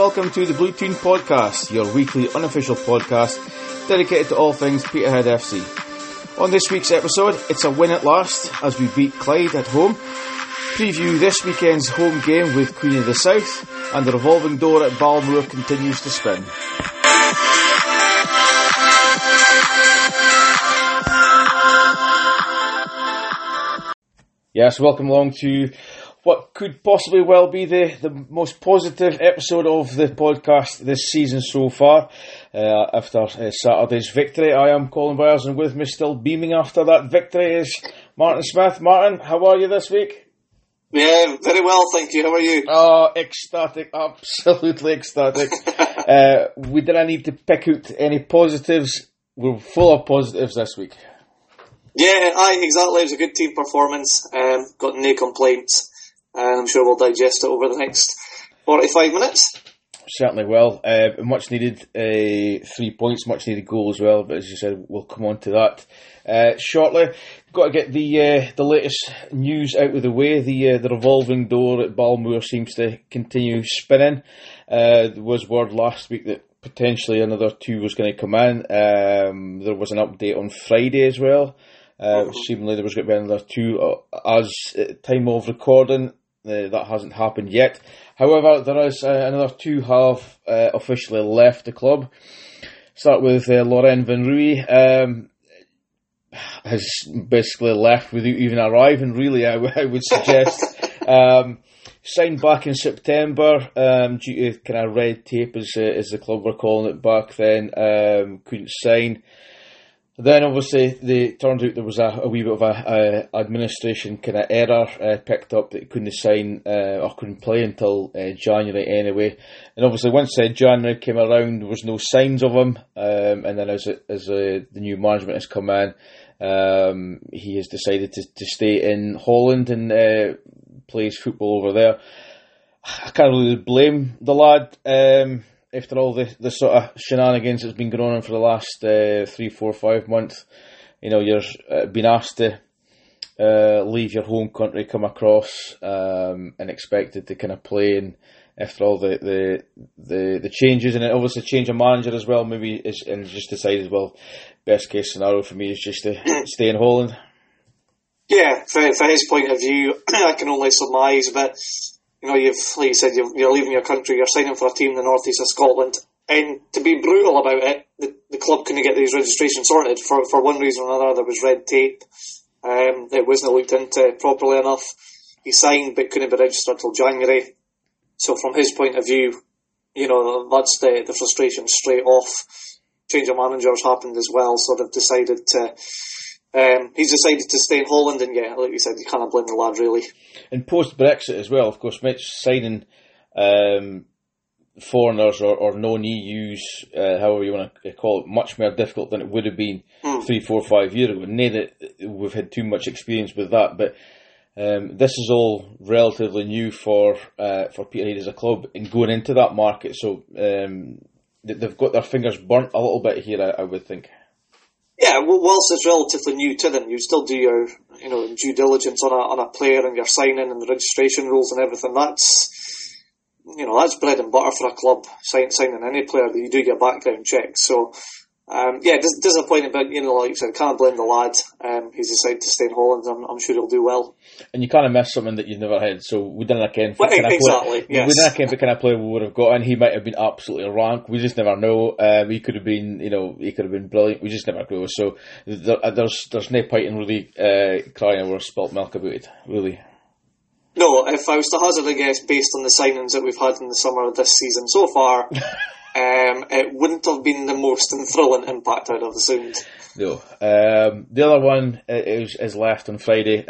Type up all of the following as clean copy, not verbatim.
welcome to the Blue Toon Podcast, your weekly unofficial podcast dedicated to all things Peterhead FC. On this week's episode, it's a win at last as we beat Clyde at home, preview this weekend's home game with Queen of the South, and the revolving door at Balmoor continues to spin. Yes, welcome along to what could possibly well be the most positive episode of the podcast this season so far. After Saturday's victory, I am Colin Byers, and with me still beaming after that victory is Martin Smith. Martin, how are you this week? Yeah, very well, thank you. How are you? Oh, ecstatic, absolutely ecstatic. We didn't need to pick out any positives. We're full of positives this week. Yeah, exactly. It was a good team performance. Got no complaints. And I'm sure we'll digest it over the next 45 minutes. Certainly will. Much needed 3 points, much needed goal as well. But as you said, we'll come on to that shortly. Got to get the latest news out of the way. The revolving door at Balmoor seems to continue spinning. There was word last week that potentially another 2 was going to come in. There was an update on Friday as well. Seemingly there was going to be another 2 as at time of recording. That hasn't happened yet. However, there is another 2 have officially left the club. Start with Laurent Van Rooij. Has basically left without even arriving, really, I would suggest. Signed back in September due to kind of red tape, as the club were calling it back then. Couldn't sign. Then obviously it turned out there was a wee bit of a administration kind of error picked up that he couldn't sign or couldn't play until January anyway. And obviously once January came around, there was no signs of him. And then as the new management has come in, he has decided to stay in Holland and plays football over there. I can't really blame the lad. After all the sort of shenanigans that's been going on for the last 3, 4, 5 months, you know, you're being asked to leave your home country, come across, and expected to kind of play. And after all the changes, and it obviously change of manager as well, maybe, and just decided, well, best case scenario for me is just to stay in Holland. Yeah, for his point of view, I can only surmise, but you know, like you said, you're leaving your country, you're signing for a team in the northeast of Scotland, and to be brutal about it, the club couldn't get these registrations sorted for one reason or another. There was red tape. It wasn't looked into properly enough. He signed but couldn't be registered till January. So from his point of view, you know, that's the frustration straight off. Change of managers happened as well, so they've decided to. He's decided to stay in Holland, and yeah, like you said, you can't blame the lad really. And post-Brexit as well, of course, signing foreigners or non-EUs, however you want to call it, much more difficult than it would have been 3, 4, 5 years ago. Nay, that we've had too much experience with that, but this is all relatively new for Peterhead as a club in going into that market. So they've got their fingers burnt a little bit here, I would think. Yeah, well, whilst it's relatively new to them, you still do your, you know, due diligence on a player and your signing and the registration rules and everything. That's, you know, that's bread and butter for a club, signing any player, that you do your background checks. So, yeah, disappointing, but, you know, like you said, can't blame the lad. He's decided to stay in Holland, and I'm sure he'll do well. And you kind of miss something that you've never had, so we didn't account for exactly, yes. We didn't account for the kind of player we would have got, and he might have been absolutely rank. We just never know. He could have been, you know, he could have been brilliant. We just never know. So there's no point in really crying over spilt milk about it, really. No, if I was to hazard a guess based on the signings that we've had in the summer of this season so far, it wouldn't have been the most thrilling impact I'd have assumed. No. The other one is left on Friday.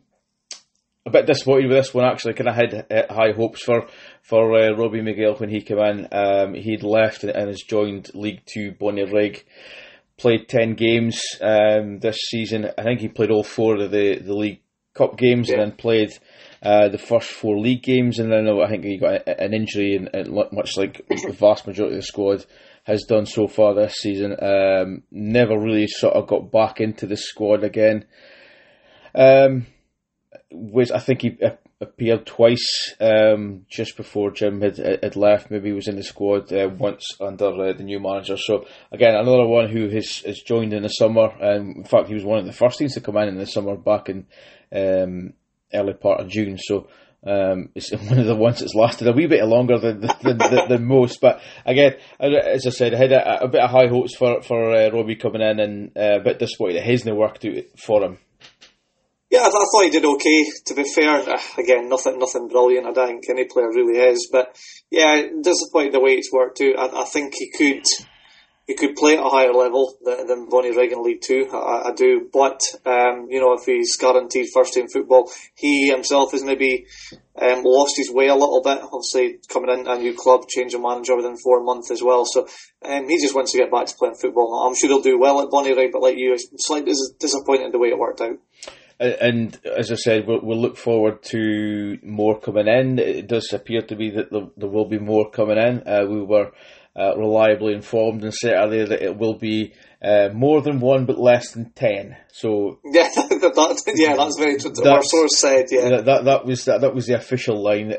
A bit disappointed with this one, actually. Kind of had high hopes for Robbie Miguel when he came in. He'd left and has joined League 2 Bonnyrigg. Played 10 games this season. I think he played all 4 of the League Cup games, and then played the first 4 league games, and then I think he got an injury, and much like the vast majority of the squad has done so far this season. Never really sort of got back into the squad again. I think he appeared twice just before Jim had left. Maybe he was in the squad once under the new manager. So again, another one who has joined in the summer. In fact, he was one of the first teams to come in the summer back in early part of June. So it's one of the ones that's lasted a wee bit longer than most. But again, as I said, I had a bit of high hopes for Robbie coming in, and a bit disappointed it hasn't worked out for him. Yeah, I thought he did okay, to be fair. Again, nothing brilliant, I don't think any player really is. But yeah, disappointed the way it's worked out. I think he could play at a higher level than Bonnyrigg in League Two. I do. But, if he's guaranteed first team football, he himself has maybe lost his way a little bit. Obviously, coming in a new club, changing manager within 4 months as well. So he just wants to get back to playing football. I'm sure he'll do well at Bonnyrigg, but like you, it's slightly disappointed the way it worked out. And as I said, we'll look forward to more coming in. It does appear to be that there will be more coming in. We were reliably informed on Saturday that it will be more than one but less than 10. So yeah, that's very true. Our source said, yeah. That was the official line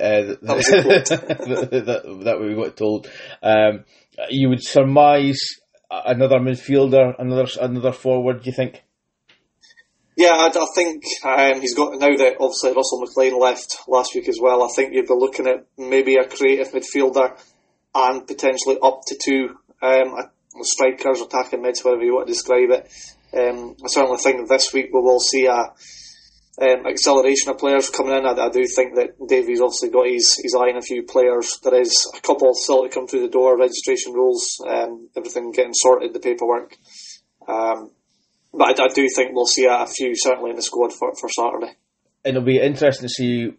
that we got told. You would surmise another midfielder, another forward. Do you think? Yeah, I think he's got, now that obviously Russell McLean left last week as well, I think you'd be looking at maybe a creative midfielder and potentially up to two strikers, attacking mids, whatever you want to describe it. I certainly think this week we will see a acceleration of players coming in. I do think that Davey's obviously got his eye on a few players. There is a couple still to come through the door, registration rules, everything getting sorted, the paperwork. But I do think we'll see a few certainly in the squad for Saturday. And it'll be interesting to see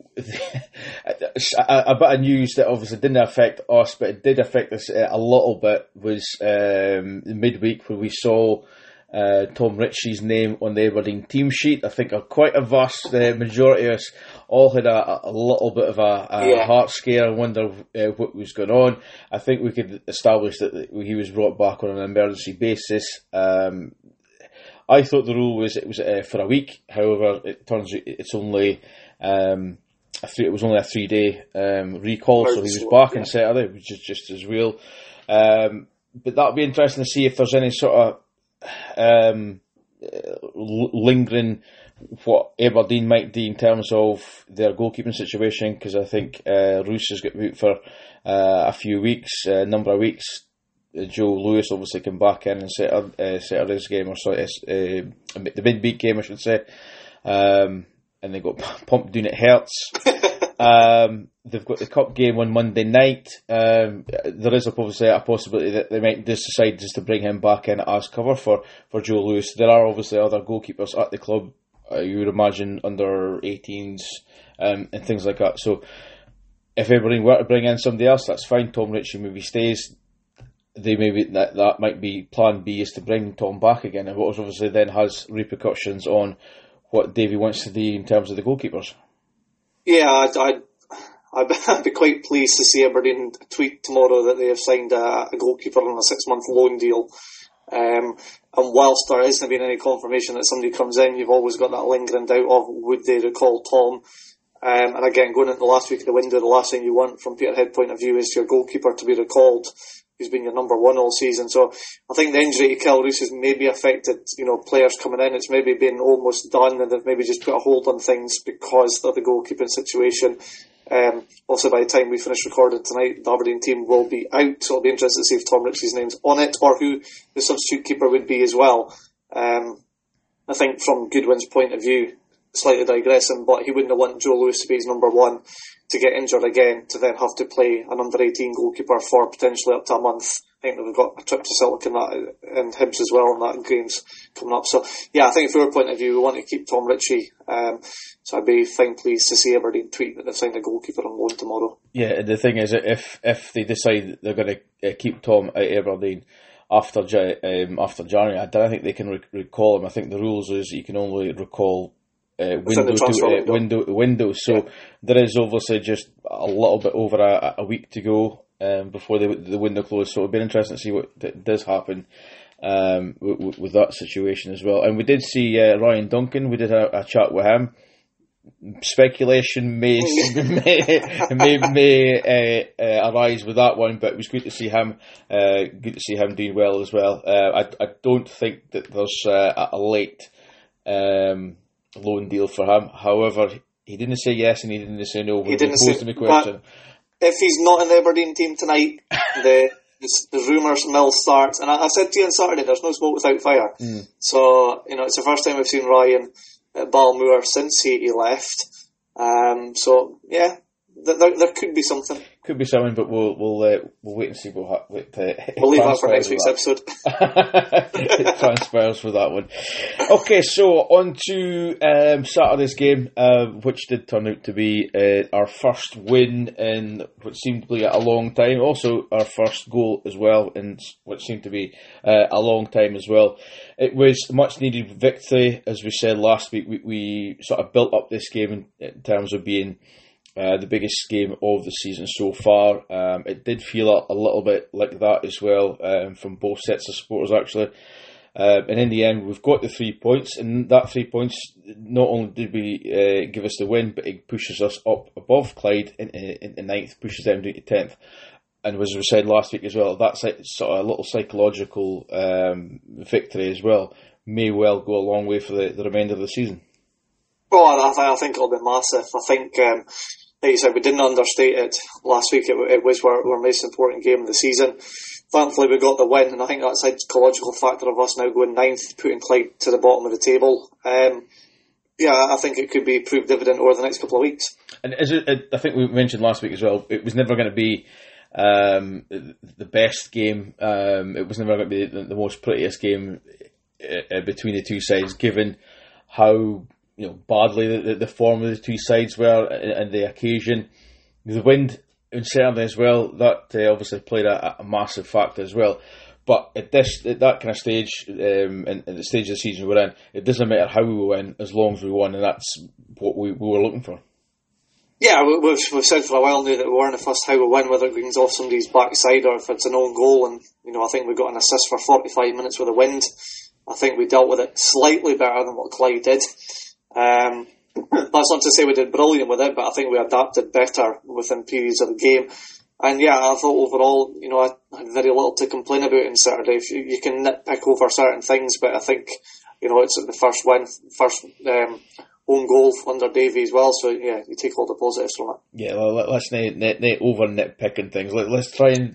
a bit of news that obviously didn't affect us, but it did affect us a little bit, was midweek when we saw Tom Ritchie's name on the Aberdeen team sheet. I think quite a vast majority of us all had a little bit of a heart scare and wonder what was going on. I think we could establish that he was brought back on an emergency basis. I thought the rule was it was for a week. However, it turns out it's only it was only a 3-day recall, so he was back on Saturday, which is just as real. But that'll be interesting to see if there's any sort of lingering what Aberdeen might do in terms of their goalkeeping situation, because I think Roos has got out for a number of weeks. Joe Lewis obviously came back in and Saturday's game, or sorry, the midweek game, I should say, and they got pumped down at Herts. They've got the cup game on Monday night. There is obviously a possibility that they might just decide to bring him back in as cover for Joe Lewis. There are obviously other goalkeepers at the club, you would imagine, under 18s and things like that. So if Aberdeen were to bring in somebody else, that's fine. Tom Ritchie maybe stays. They maybe that might be plan B, is to bring Tom back again, and what obviously then has repercussions on what Davey wants to do in terms of the goalkeepers. Yeah, I'd be quite pleased to see Aberdeen tweet tomorrow that they have signed a goalkeeper on a 6-month loan deal. And whilst there hasn't been any confirmation that somebody comes in, you've always got that lingering doubt of would they recall Tom. And again, going into the last week of the window, the last thing you want from Peterhead point of view is your goalkeeper to be recalled, who's been your number one all season. So I think the injury to Kyle Roos has maybe affected, players coming in. It's maybe been almost done, and they've maybe just put a hold on things because of the goalkeeping situation. Also, by the time we finish recording tonight, the Aberdeen team will be out, so it'll be interesting to see if Tom Ritchie's name's on it, or who the substitute keeper would be as well. I think from Goodwin's point of view, slightly digressing, but he wouldn't want Joe Lewis to be his number one, to get injured again, to then have to play an under-18 goalkeeper for potentially up to a month. I think we've got a trip to Celtic and Hibs as well, and that game's coming up. So, yeah, I think from our point of view, we want to keep Tom Ritchie. So I'd be fine pleased to see Aberdeen tweet that they've signed a goalkeeper on loan tomorrow. Yeah, the thing is, if they decide they're going to keep Tom at Aberdeen after January, I don't think they can recall him. I think the rules is you can only recall window. So there is obviously just a little bit over a week to go before the window closes. So it'll be interesting to see what does happen with that situation as well. And we did see Ryan Duncan. We did a chat with him. speculation may arise with that one, but it was good to see him. Good to see him doing well as well. I don't think that there's a late loan deal for him. However, he didn't say yes and he didn't say no. He didn't say the question. If he's not in the Aberdeen team tonight, the rumours mill starts. And I said to you on Saturday, there's no smoke without fire. So it's the first time we've seen Ryan at Balmoor since he left. So yeah, there could be something. Could be something, but we'll wait and see what we'll leave that for next week's episode. Transfers for that one. Okay, so on to Saturday's game, which did turn out to be our first win in what seemed to be a long time. Also, our first goal as well in what seemed to be a long time as well. It was a much needed victory, as we said last week. We sort of built up this game in terms of being the biggest game of the season so far. It did feel a little bit like that as well from both sets of supporters, actually. And in the end, we've got the 3 points, and that 3 points not only did we give us the win, but it pushes us up above Clyde in ninth, pushes them down to 10th. And as we said last week as well, that's sort of a little psychological victory as well may well go a long way for the remainder of the season. Well, I think it'll be massive. I think, like you said, we didn't understate it last week. It was our most important game of the season. Thankfully, we got the win, and I think that psychological factor of us now going ninth, putting Clyde to the bottom of the table. I think it could be proved dividend over the next couple of weeks. And I think we mentioned last week as well, it was never going to be the best game. It was never going to be the most prettiest game between the two sides, given how badly the form of the two sides were and the occasion. The wind, certainly as well, that obviously played a massive factor as well. But at that kind of stage, and the stage of the season we're in, it doesn't matter how we win as long as we won, and that's what we were looking for. Yeah, we've said for a while now that we weren't fussed how we win, whether it goes off somebody's backside or if it's an own goal. And I think we got an assist for 45 minutes with the wind. I think we dealt with it slightly better than what Clyde did. That's not to say we did brilliant with it, but I think we adapted better within periods of the game. And yeah, I thought overall, I had very little to complain about on Saturday. If you can nitpick over certain things, but I think, it's the first win, first own goal under Davey as well. So yeah, you take all the positives from it. Yeah, well, let's not over nitpicking things. Let's try and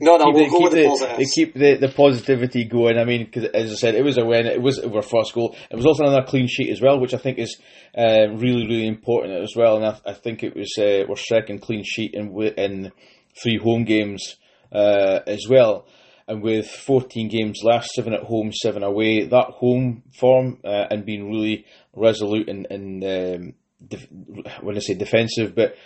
keep the positivity going. I mean, because as I said, it was a win. It was our first goal. It was also another clean sheet as well, which I think is really, really important as well. And I think it was our second clean sheet in 3 home games as well. And with 14 games left, 7 at home, 7 away, that home form and being really resolute and when I say defensive, but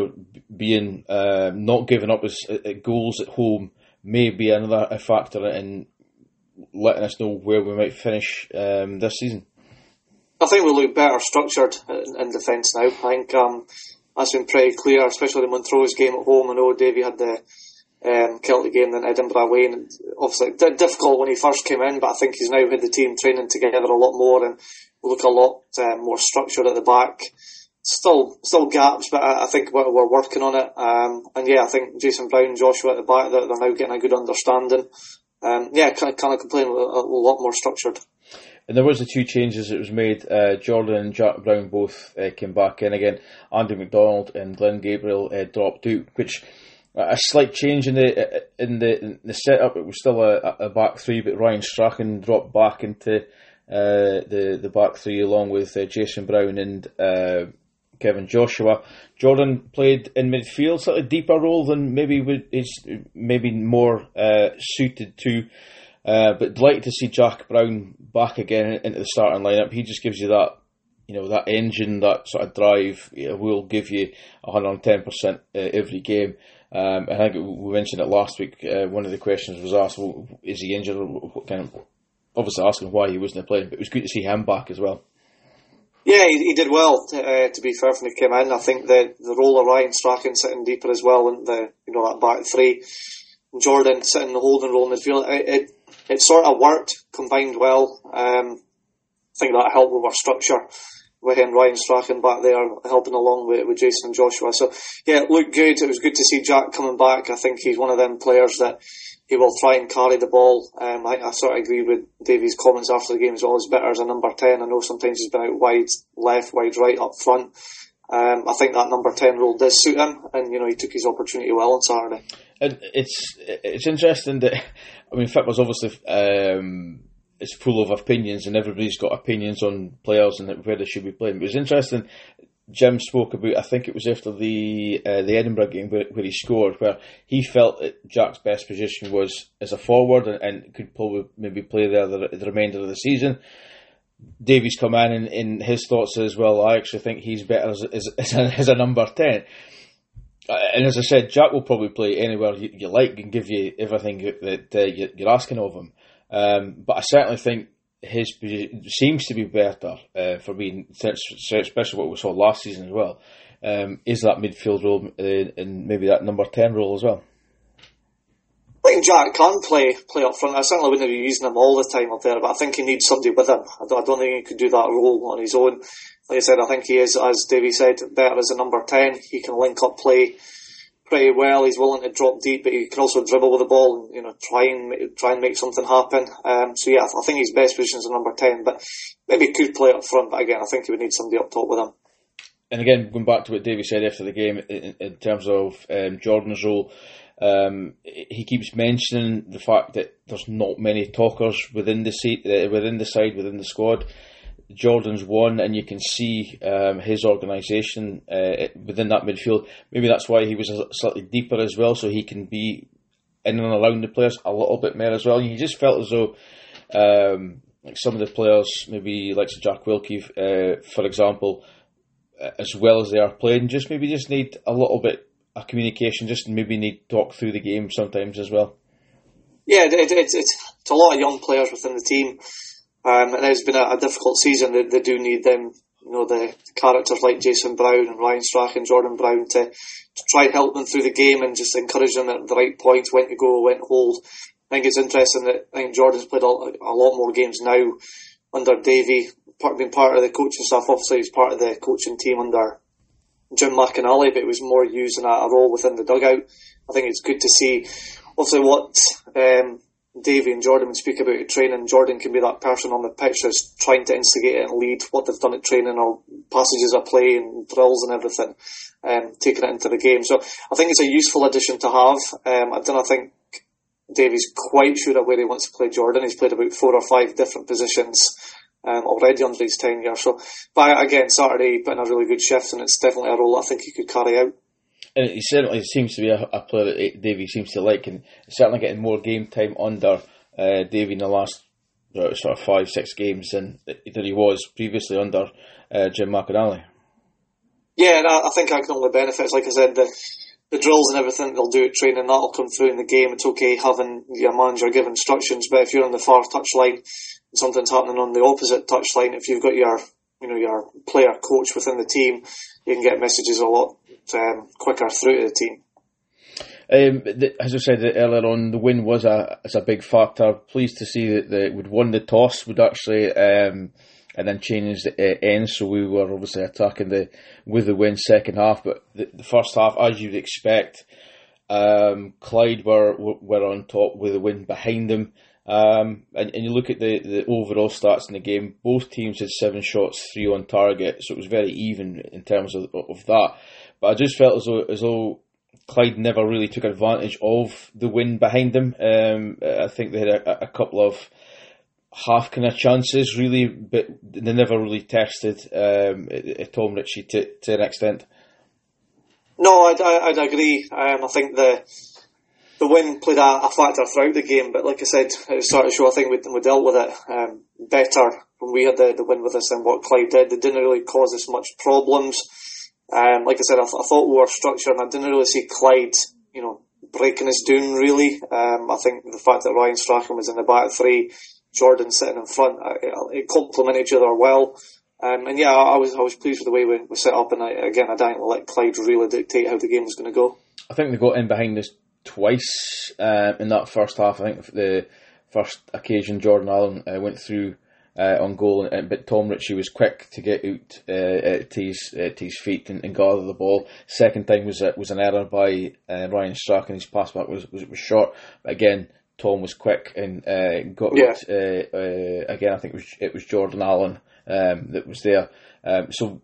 being not giving up as goals at home may be another factor in letting us know where we might finish this season. I think we look better structured in defence now. I think that's been pretty clear, especially the Montrose game at home. I know Davey had the Celtic game in Edinburgh away, and obviously difficult when he first came in, but I think he's now had the team training together a lot more and we look a lot more structured at the back. Still gaps, but I think we're working on it. And yeah, I think Jason Brown, Joshua at the back, they're now getting a good understanding. Can't complain, a lot more structured. And there was the 2 changes that was made. Jordan and Jack Brown both came back in again. Andy McDonald and Glenn Gabriel dropped out, which a slight change in the setup. It was still a back 3, but Ryan Strachan dropped back into the back 3 along with Jason Brown and Kevin Joshua. Jordan played in midfield, slightly deeper role than maybe more suited to. But delighted to see Jack Brown back again into the starting lineup. He just gives you that, that engine, that sort of drive. Will give you 110% every game. I think we mentioned it last week. One of the questions was asked, well, is he injured? Obviously asking why he wasn't playing, but it was good to see him back as well. Yeah, he did well, to be fair, when he came in. I think the role of Ryan Strachan sitting deeper as well, and that back 3. Jordan sitting in the holding role in midfield. It sort of worked, combined well. I think that helped with our structure. Ryan Strachan back there helping along with Jason and Joshua. So yeah, it looked good. It was good to see Jack coming back. I think he's one of them players that he will try and carry the ball. I sort of agree with Davy's comments after the game as well. He's better as a number 10. I know sometimes he's been out wide left, wide right, up front. I think that number 10 role does suit him, and he took his opportunity well on Saturday. And it's interesting that, I mean, football's obviously it's full of opinions, and everybody's got opinions on players and where they should be playing. But it was interesting. Jim spoke about, I think it was after the Edinburgh game where he scored, where he felt that Jack's best position was as a forward and could probably maybe play there the remainder of the season. Davy's come in his thoughts as well. I actually think he's better as a number 10. And as I said, Jack will probably play anywhere you like and give you everything that you're asking of him. But I certainly think his position seems to be better for me, especially what we saw last season as well. Is that midfield role and maybe that number 10 role as well? I think Jack can play up front. I certainly wouldn't be using him all the time up there, but I think he needs somebody with him. I don't think he could do that role on his own. Like I said, I think he is, as Davey said, better as a number 10. He can link up play pretty well. He's willing to drop deep, but he can also dribble with the ball and try and make something happen. So yeah, I think his best position is a number 10, but maybe he could play up front. But again, I think he would need somebody up top with him. And again, going back to what Davey said after the game in terms of Jordan's role. He keeps mentioning the fact that there's not many talkers within the squad. Jordan's one, and you can see his organisation within that midfield. Maybe that's why he was slightly deeper as well, so he can be in and around the players a little bit more as well. You just felt as though like some of the players, maybe like Jack Wilkie, for example, as well as they are playing, just need a little bit of communication, just maybe need to talk through the game sometimes as well. Yeah, it's a lot of young players within the team, and it's been a difficult season. They do need them, the characters like Jason Brown and Ryan Strachan, Jordan Brown to try and help them through the game and just encourage them at the right points, when to go, when to hold. I think it's interesting that Jordan's played a lot more games now under Davey, being part of the coaching staff. Obviously, he's part of the coaching team under Jim McInally, but it was more used in a role within the dugout. I think it's good to see, obviously, what Davey and Jordan would speak about at training. Jordan can be that person on the pitch that's trying to instigate it and lead what they've done at training, or passages of play and drills and everything, taking it into the game. So I think it's a useful addition to have. I don't think Davey's quite sure of where he wants to play Jordan. He's played about 4 or 5 different positions already under his tenure. So, but again, Saturday he put in a really good shift, and it's definitely a role I think he could carry out. And he certainly seems to be a player that Davey seems to like, and certainly getting more game time under Davey in the last sort of 5-6 games than he was previously under Jim McInally. Yeah, and I think that can only benefit. Like I said, the drills and everything they'll do at training, that'll come through in the game. It's okay having your manager give instructions, but if you're on the far touchline and something's happening on the opposite touchline, if you've got your player coach within the team, you can get messages a lot quicker through to the team. As I said earlier on, the win was a big factor. Pleased to see that we'd won the toss, would actually, and then changed the end, so we were obviously attacking with the win second half. But the first half, as you'd expect, Clyde were on top with the win behind them. And you look at the overall stats in the game, both teams had 7 shots, 3 on target, so it was very even in terms of that. But I just felt as though Clyde never really took advantage of the win behind them. I think they had a couple of half kind of chances really, but they never really tested Tom Ritchie to an extent. No, I'd agree. I think the win played a factor throughout the game, but like I said, it started to show, I think we dealt with it better when we had the win with us than what Clyde did. It didn't really cause us much problems. Like I said, I thought we were structured, and I didn't really see Clyde, breaking us down really. I think the fact that Ryan Strachan was in the back 3, Jordan sitting in front, it complemented each other well. And yeah, I was pleased with the way we set up, and I didn't let Clyde really dictate how the game was going to go. I think they got in behind us twice in that first half. I think the first occasion Jordan Allen went through on goal, but Tom Ritchie was quick to get out to his feet and gather the ball. Second time was an error by Ryan Strachan. His pass back was short, but again Tom was quick and got out. Again, I think it was Jordan Allen that was there. So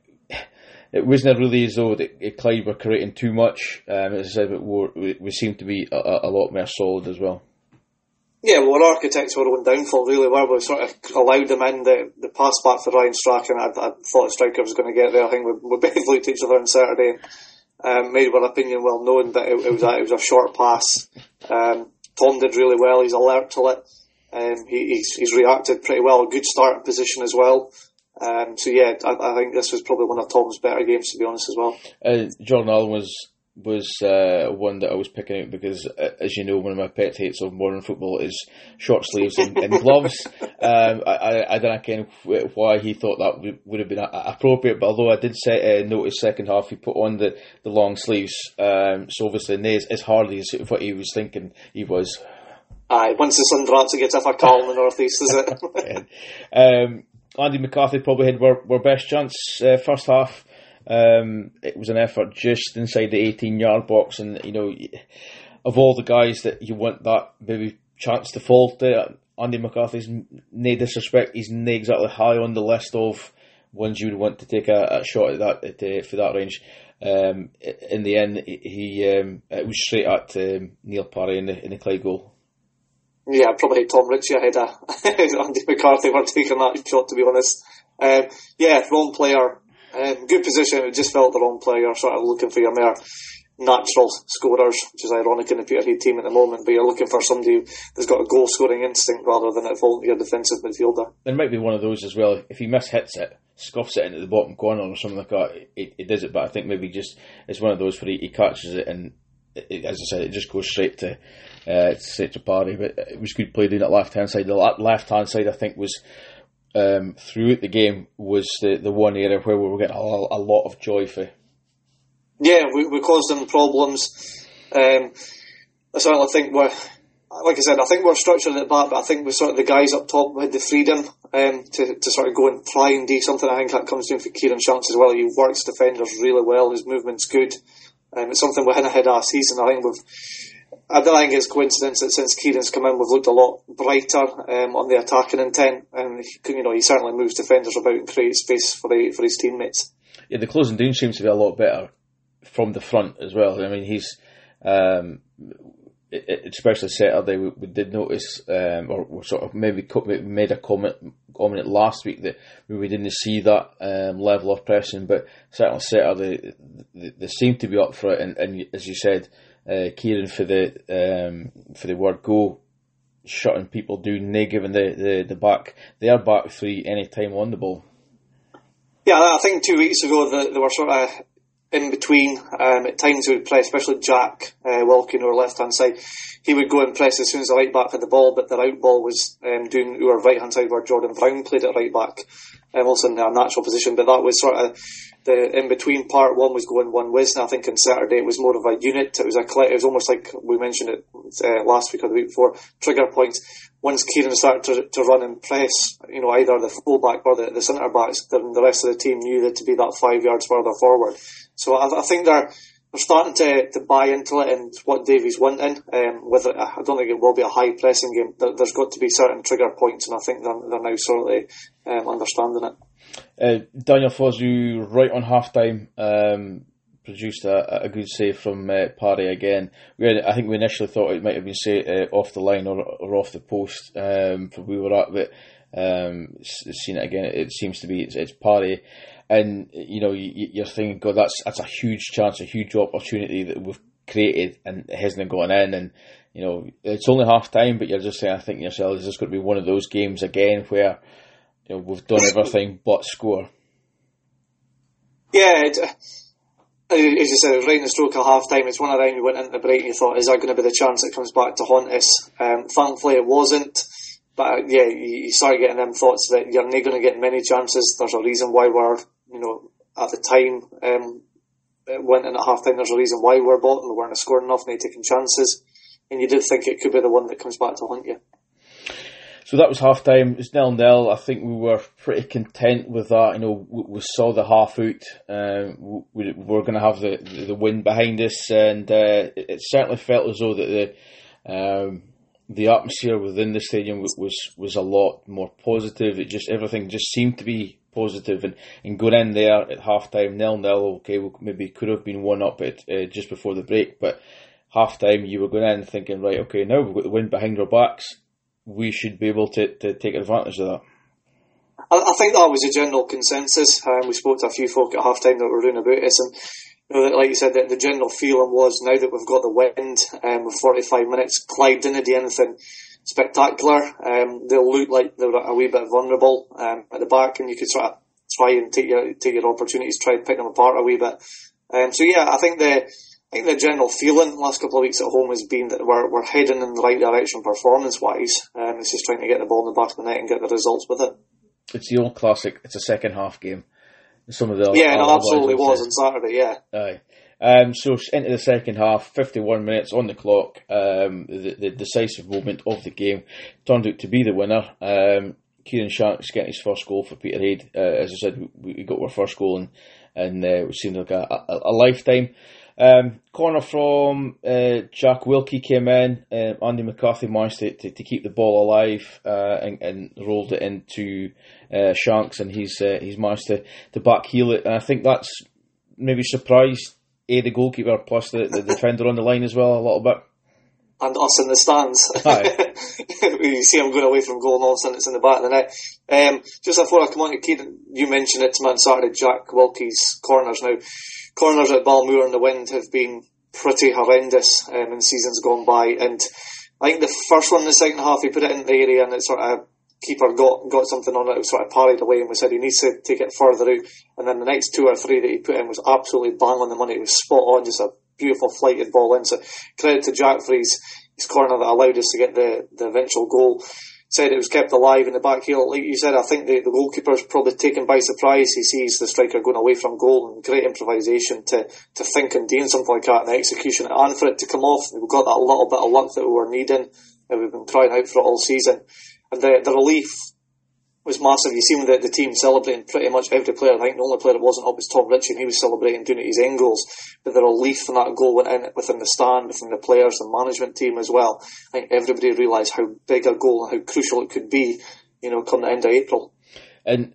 it wasn't really as though Clyde were creating too much. As I said, but we seemed to be a lot more solid as well. Yeah, well, our architects were our own downfall, really, where we sort of allowed them in the pass back for Ryan Strachan. I thought the striker was going to get there. I think we both looked at each other on Saturday and made our opinion well known that it was a short pass. Tom did really well. He's alert to it. He's reacted pretty well. A good starting position as well. So yeah, I think this was probably one of Tom's better games, to be honest, as well. Jordan Allen was one that I was picking out because, as you know, one of my pet hates of modern football is short sleeves and gloves. I don't know why he thought that would have been appropriate, but although I did notice second half he put on the long sleeves, so obviously as hardly as what he was thinking he was. Aye, once the sun drops it gets a calm in the North East, is it? Andy McCarthy probably had our best chance first half. It was an effort just inside the 18-yard box, and of all the guys that you want that maybe chance to fall to, Andy McCarthy's no disrespect, he's not exactly high on the list of ones you would want to take a shot at that for that range. In the end, it was straight at Neil Parry in the Clyde goal. Yeah, probably had Tom Ritchie ahead of Andy McCarthy for taking that shot, to be honest. Wrong player. Good position, it just felt the wrong player, sort of looking for your more natural scorers, which is ironic in the Peterhead team at the moment, but you're looking for somebody that's got a goal scoring instinct rather than a volunteer defensive midfielder. There might be one of those as well. If he hits it, scuffs it into the bottom corner or something like that, he does it, but I think maybe just it's one of those where he catches it and as I said, it just goes straight to Parry. But it was good play doing it left hand side. The left hand side I think was throughout the game was the one area where we were getting a lot of joy for. Yeah, we caused them problems. I certainly think like I said, I think we're structured at the back, but I think we sort of the guys up top had the freedom to sort of go and try and do something. I think that comes down for Kieran Shanks as well. He works defenders really well. His movement's good. It's something we hadn't had last season. I don't think it's coincidence that since Kieran's come in, we've looked a lot brighter on the attacking intent, and he certainly moves defenders about and creates space for his teammates. Yeah, the closing down seems to be a lot better from the front as well. I mean, he's especially Saturday. We did notice, or we sort of maybe made a comment last week that we didn't see that level of pressing, but certainly Saturday they seem to be up for it, and as you said. Kieran for the word go, shutting people down, giving their back three any time on the ball. Yeah, I think 2 weeks ago they were sort of in between. At times they would play, especially Jack Wilkie on our left hand side. He would go and press as soon as the right back had the ball, but the out ball was doing our right hand side where Jordan Brown played at right back, also in a natural position. But that was sort of the in between part. One was going one way, and I think on Saturday it was more of a unit. It was almost like we mentioned it last week or the week before. Trigger points. Once Kieran started to run and press, either the fullback or the centre backs, then the rest of the team knew that to be that 5 yards further forward. So I think they're starting to buy into it and what Davies wanting. I don't think it will be a high pressing game. There's got to be certain trigger points, and I think they're now sort of understanding it. Daniel Fosu, right on half time, produced a good save from Parry again. I think we initially thought it might have been off the line or off the post from where we were at, but seeing it again, it seems to be it's Parry. And you're thinking, God, that's a huge chance, a huge opportunity that we've created, and it hasn't gone in. And it's only half time, but you're just saying, I think yourself, is this going to be one of those games again where we've done everything but score? Yeah, as you said, it was right in the stroke of half time. It's one of them you went into the break and you thought, is that going to be the chance that comes back to haunt us? Thankfully, it wasn't. But yeah, you start getting them thoughts that you're not going to get many chances. There's a reason why we're, at the time, it went in at half time. There's a reason why we're bottom. We weren't scoring enough, not taking chances. And you did think it could be the one that comes back to haunt you. So that was half time. It was 0-0. I think we were pretty content with that. You know, we saw the half out. We were going to have the win behind us, and it certainly felt as though that the atmosphere within the stadium was a lot more positive. Everything just seemed to be positive, and going in there at half time 0-0. Okay, we maybe could have been 1-up at just before the break, but half time you were going in thinking, right, okay, now we've got the win behind our backs. We should be able to take advantage of that. I think that was a general consensus. We spoke to a few folk at half time that were doing about this, and you know, like you said, the general feeling was now that we've got the wind with 45 minutes, Clyde didn't do anything spectacular. They looked like they were a wee bit vulnerable at the back, and you could sort of try and take your opportunities, try and pick them apart a wee bit. So yeah, I think the general feeling the last couple of weeks at home has been that we're heading in the right direction performance-wise. It's just trying to get the ball in the back of the net and get the results with it. It's the old classic. It's a second half game. Some of the absolutely was on Saturday. Yeah. Aye. So into the second half, 51 minutes on the clock. The decisive moment of the game turned out to be the winner. Kieran Shanks getting his first goal for Peterhead. As I said, we got our first goal, and it seemed like a lifetime. Corner from Jack Wilkie came in. Andy McCarthy managed to keep the ball alive and rolled it into Shanks, and he's managed to back heel it. And I think that's maybe surprised the goalkeeper plus the defender on the line as well a little bit. And us in the stands. You see him going away from goal and all of a sudden it's in the back of the net. Just before I come on to Kieran, you mentioned it to me on Saturday, Jack Wilkie's corners. Now, corners at Balmoor in the wind have been pretty horrendous in seasons gone by, and I think the first one in the second half he put it in the area and it sort of keeper got something on it, it was sort of parried away, and we said he needs to take it further out, and then the next two or three that he put in was absolutely bang on the money. It was spot on, just a beautiful flighted ball in. So credit to Jack for his corner that allowed us to get the eventual goal. Said it was kept alive in the back heel. Like you said, I think the goalkeeper's probably taken by surprise. He sees the striker going away from goal, and great improvisation to think and doing something like that in the execution, and for it to come off. We've got that little bit of luck that we were needing, and we've been crying out for it all season. And the relief was massive. You see the team celebrating pretty much every player. I think the only player that wasn't up was Tom Ritchie, and he was celebrating doing it his end goals. But the relief from that goal went in within the stand, within the players, the management team as well. I think everybody realised how big a goal and how crucial it could be, come the end of April. And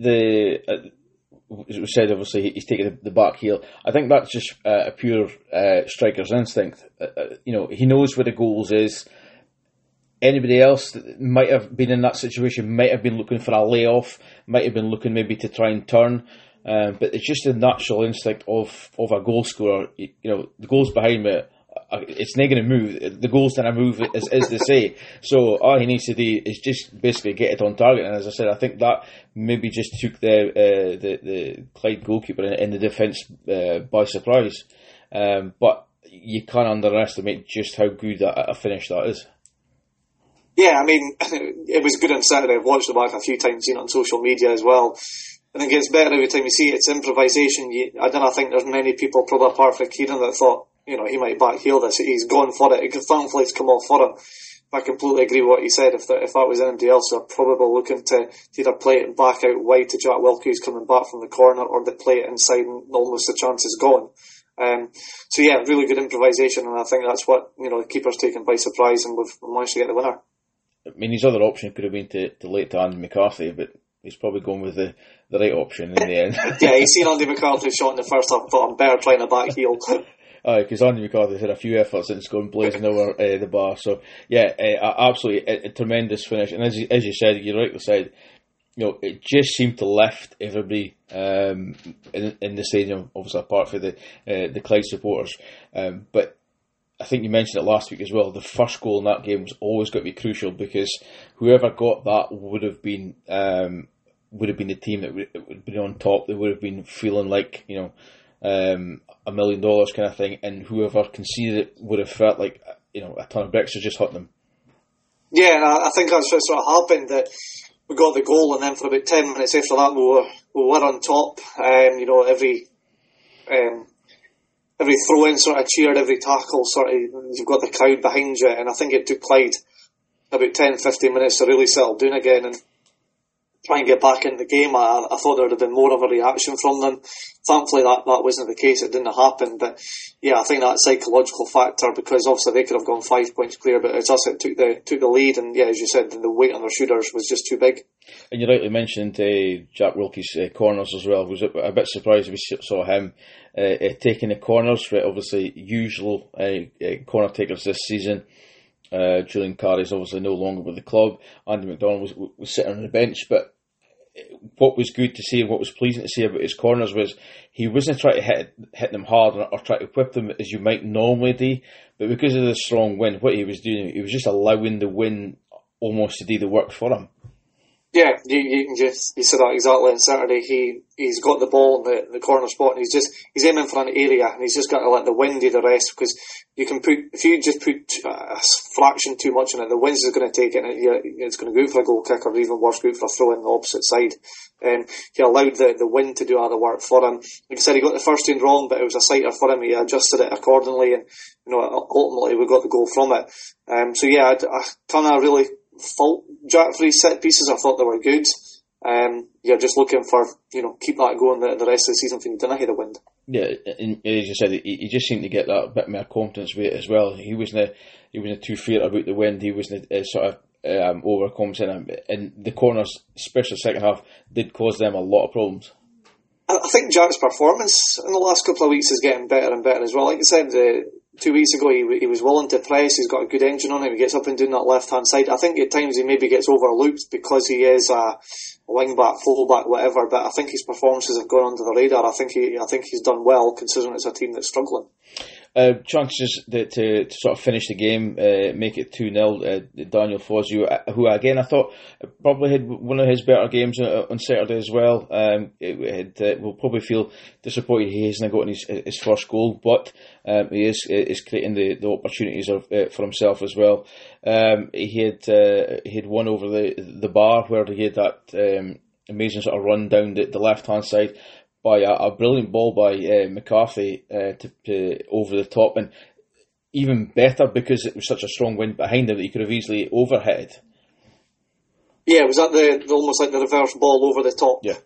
as we said, obviously he's taking the back heel. I think that's just a pure striker's instinct. He knows where the goals is. Anybody else that might have been in that situation might have been looking for a layoff, might have been looking maybe to try and turn, but it's just the natural instinct of a goal scorer. The goal's behind me, it's not going to move. The goal's going to move, as they say. So all he needs to do is just basically get it on target. And as I said, I think that maybe just took the Clyde goalkeeper in the defence by surprise. But you can't underestimate just how good a finish that is. Yeah, I mean, it was good on Saturday. I've watched it back a few times, seen it on social media as well. And it gets better every time you see it. It's improvisation. I don't think there's many people, probably apart from Kieran, that thought, he might back heel this. He's gone for it. Thankfully, it's come off for him. I completely agree with what he said. If that was anybody else, they're probably looking to either play it back out wide to Jack Wilkie, who's coming back from the corner, or they play it inside and almost the chance is gone. So yeah, really good improvisation, and I think that's what, the keeper's taken by surprise, and we've managed to get the winner. I mean, his other option could have been to lay it to Andy McCarthy, but he's probably going with the right option in the end. Yeah, he's seen Andy McCarthy shot in the first half, thought I'm better trying a back heel. Because Andy McCarthy had a few efforts and it's gone blazing over the bar. So, yeah, absolutely a tremendous finish. And as you said, you rightly said, it just seemed to lift everybody in the stadium, obviously apart from the Clyde supporters. But I think you mentioned it last week as well. The first goal in that game was always going to be crucial, because whoever got that would have been the team that would be on top. They would have been feeling like $1 million kind of thing, and whoever conceded it would have felt like a ton of bricks had just hit them. Yeah, and I think that's what sort of happened. That we got the goal, and then for about 10 minutes after that, we were on top. Every throw-in sort of cheered, every tackle sort of, you've got the crowd behind you, and I think it took Clyde about 10-15 minutes to really settle down again and try and get back into the game. I thought there would have been more of a reaction from them. Thankfully that wasn't the case, it didn't happen, but yeah, I think that psychological factor, because obviously they could have gone 5 points clear, but it's us that took the lead, and yeah, as you said, the weight on their shoulders was just too big. And you rightly mentioned Jack Wilkie's corners as well. I was a bit surprised we saw him taking the corners for obviously usual corner takers this season. Julian Carey's obviously no longer with the club. Andy McDonald was sitting on the bench, but what was good to see and what was pleasing to see about his corners was he wasn't trying to hit them hard or try to whip them as you might normally do, but because of the strong wind, what he was doing, he was just allowing the wind almost to do the work for him. Yeah, you said that exactly. On Saturday, he's got the ball in the corner spot, and he's aiming for an area, and he's just got to let the wind do the rest, because if you just put a fraction too much in it, the wind's just going to take it, and it's going to go for a goal kick, or even worse, go for a throw in the opposite side. He allowed the wind to do all the work for him. Like I said, he got the first one wrong, but it was a sighter for him. He adjusted it accordingly, and ultimately we got the goal from it. So yeah, I kind of really fault Jack for his set pieces. I thought they were good. Just looking for keep that going the rest of the season if you didn't hit the wind. Yeah, and as you said, he just seemed to get that bit more confidence with it as well. He wasn't too feared about the wind. He wasn't sort of overconfident, and the corners, especially second half, did cause them a lot of problems. I think Jack's performance in the last couple of weeks is getting better and better as well. Like I said, 2 weeks ago he was willing to press, he's got a good engine on him, he gets up and down that left hand side. I think at times he maybe gets overlooked because he is a wing back, full back, whatever, but I think his performances have gone under the radar. I think he's done well considering it's a team that's struggling. Chances to sort of finish the game, make it 2-0. Daniel Fozio, who again I thought probably had one of his better games on Saturday as well. Will probably feel disappointed he hasn't gotten his first goal, but he is creating the opportunities for himself as well. He had one over the bar where he had that amazing sort of run down the left hand side by a brilliant ball by McCarthy to over the top, and even better because it was such a strong wind behind him that he could have easily overhit. Yeah, was that almost like the reverse ball over the top? Yeah.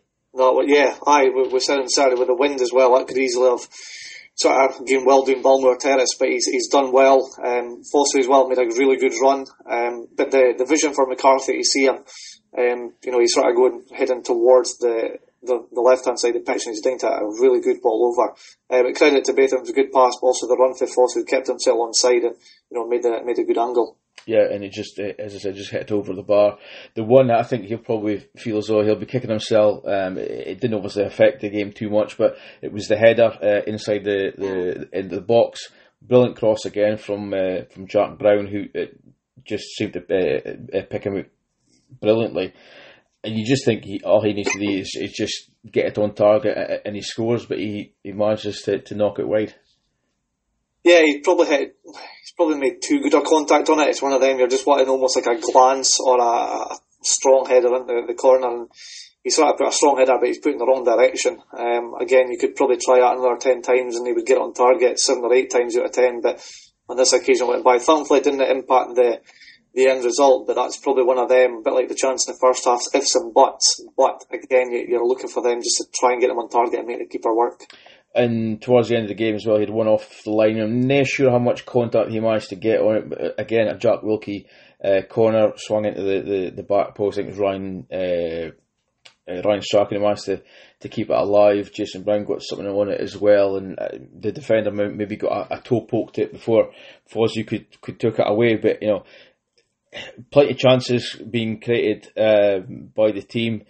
We said on Saturday with the wind as well, that could easily have sort of been well doing Balmoor Terrace, but he's done well. Foster as well made a really good run, but the vision for McCarthy, you see him, he's sort of heading towards the left hand side of the pitch, and he's dinked a really good ball over. But credit to both of them, it was a good pass, but also the run for Foster, who kept himself on side and made a good angle. Yeah, and it just, as I said, just hit over the bar. The one that I think he'll probably feel as though he'll be kicking himself. It didn't obviously affect the game too much, but it was the header inside the box. Brilliant cross again from Jack Brown, who just seemed to pick him out brilliantly. And you just think all he needs to do is just get it on target, and he scores, but he manages to knock it wide. Yeah, he's probably made too good a contact on it. It's one of them, you're just wanting almost like a glance or a strong header into the corner, and he sort of put a strong header, but he's put in the wrong direction. Again, you could probably try that another 10 times and he would get it on target 7 or 8 times out of 10, but on this occasion went by. Thankfully it didn't impact the end result, but that's probably one of them, a bit like the chance in the first half, ifs and buts, but again, you're looking for them just to try and get them on target and make the keeper work. And towards the end of the game as well, he had one off the line. I'm not sure how much contact he managed to get on it, but again, a Jack Wilkie corner swung into the back post. I think it was Ryan Strachan who managed to keep it alive. Jason Brown got something on it as well, and the defender maybe got a toe poked it before Fozzie could took it away, but plenty of chances being created by the team.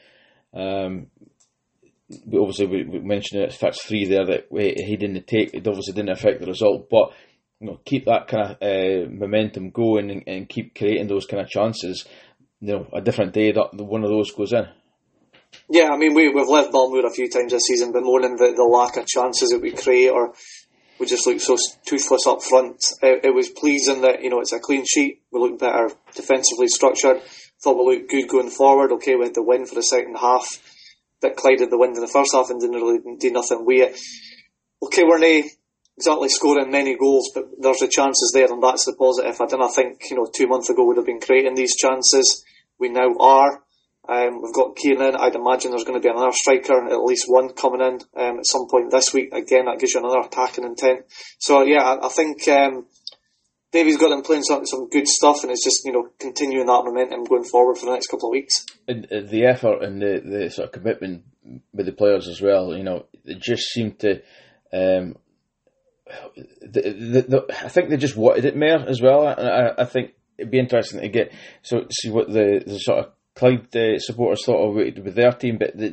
Obviously, we mentioned it. That's 3 there that he didn't take. It obviously didn't affect the result, but keep that kind of momentum going and keep creating those kind of chances. A different day that one of those goes in. Yeah, I mean we've left Balmoor a few times this season, bemoaning the lack of chances that we create, or we just look so toothless up front. It was pleasing that it's a clean sheet. We look better defensively structured. Thought we looked good going forward. Okay, we had the win for the second half. Bit collided the wind in the first half and didn't really do nothing with it. Okay, we're exactly scoring many goals, but there's the chances there, and that's the positive. I didn't think 2 months ago would have been creating these chances. We now are. We've got Kieran in. I'd imagine there's going to be another striker, at least one coming in at some point this week. Again, that gives you another attacking intent. So yeah, I think Davey's got him playing some good stuff, and it's just continuing that momentum going forward for the next couple of weeks. And the effort and the sort of commitment with the players as well. It just seemed to. I think they just wanted it more as well. And I think it'd be interesting to see what the sort of Clyde supporters thought of with their team, but the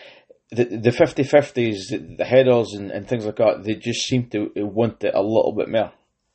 50-50s, the headers and things like that, they just seem to want it a little bit more.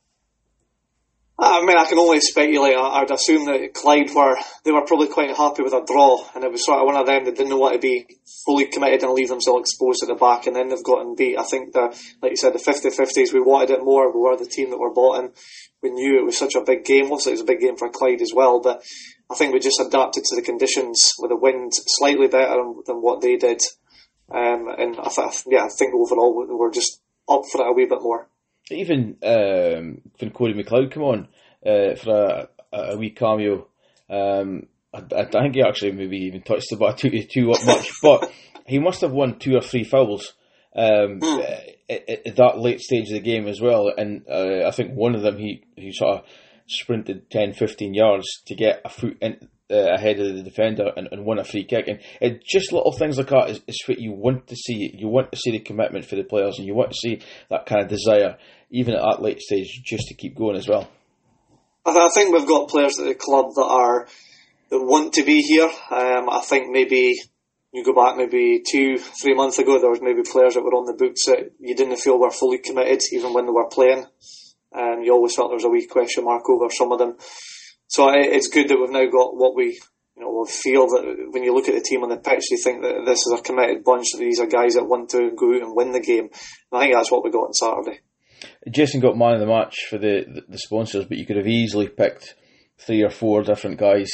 I mean, I can only speculate. I'd assume that Clyde were probably quite happy with a draw, and it was sort of one of them that didn't want to be fully committed and leave themselves exposed at the back, and then they've gotten beat. I think like you said, the 50-50s, we wanted it more. We were the team that were bought in. We knew it was such a big game. Obviously, it was a big game for Clyde as well, but I think we just adapted to the conditions with the wind slightly better than what they did. And I think overall we're just up for it a wee bit more. Even when Corey McLeod come on for a wee cameo, I think he actually maybe even touched the ball too much, but he must have won 2 or 3 fouls at that late stage of the game as well. And I think one of them he sort of sprinted 10-15 yards to get a foot in, ahead of the defender and won a free kick. And just little things like that is what you want to see. You want to see the commitment for the players, and you want to see that kind of desire, even at that late stage, just to keep going as well. I think we've got players at the club that want to be here. I think maybe you go back maybe 2-3 months ago, there was maybe players that were on the books that you didn't feel were fully committed, even when they were playing. You always felt there was a wee question mark over some of them. So it's good that we've now got what we feel that when you look at the team on the pitch, you think that this is a committed bunch. These are guys that want to go out and win the game. And I think that's what we got on Saturday. Jason got man of the match for the sponsors, but you could have easily picked 3 or 4 different guys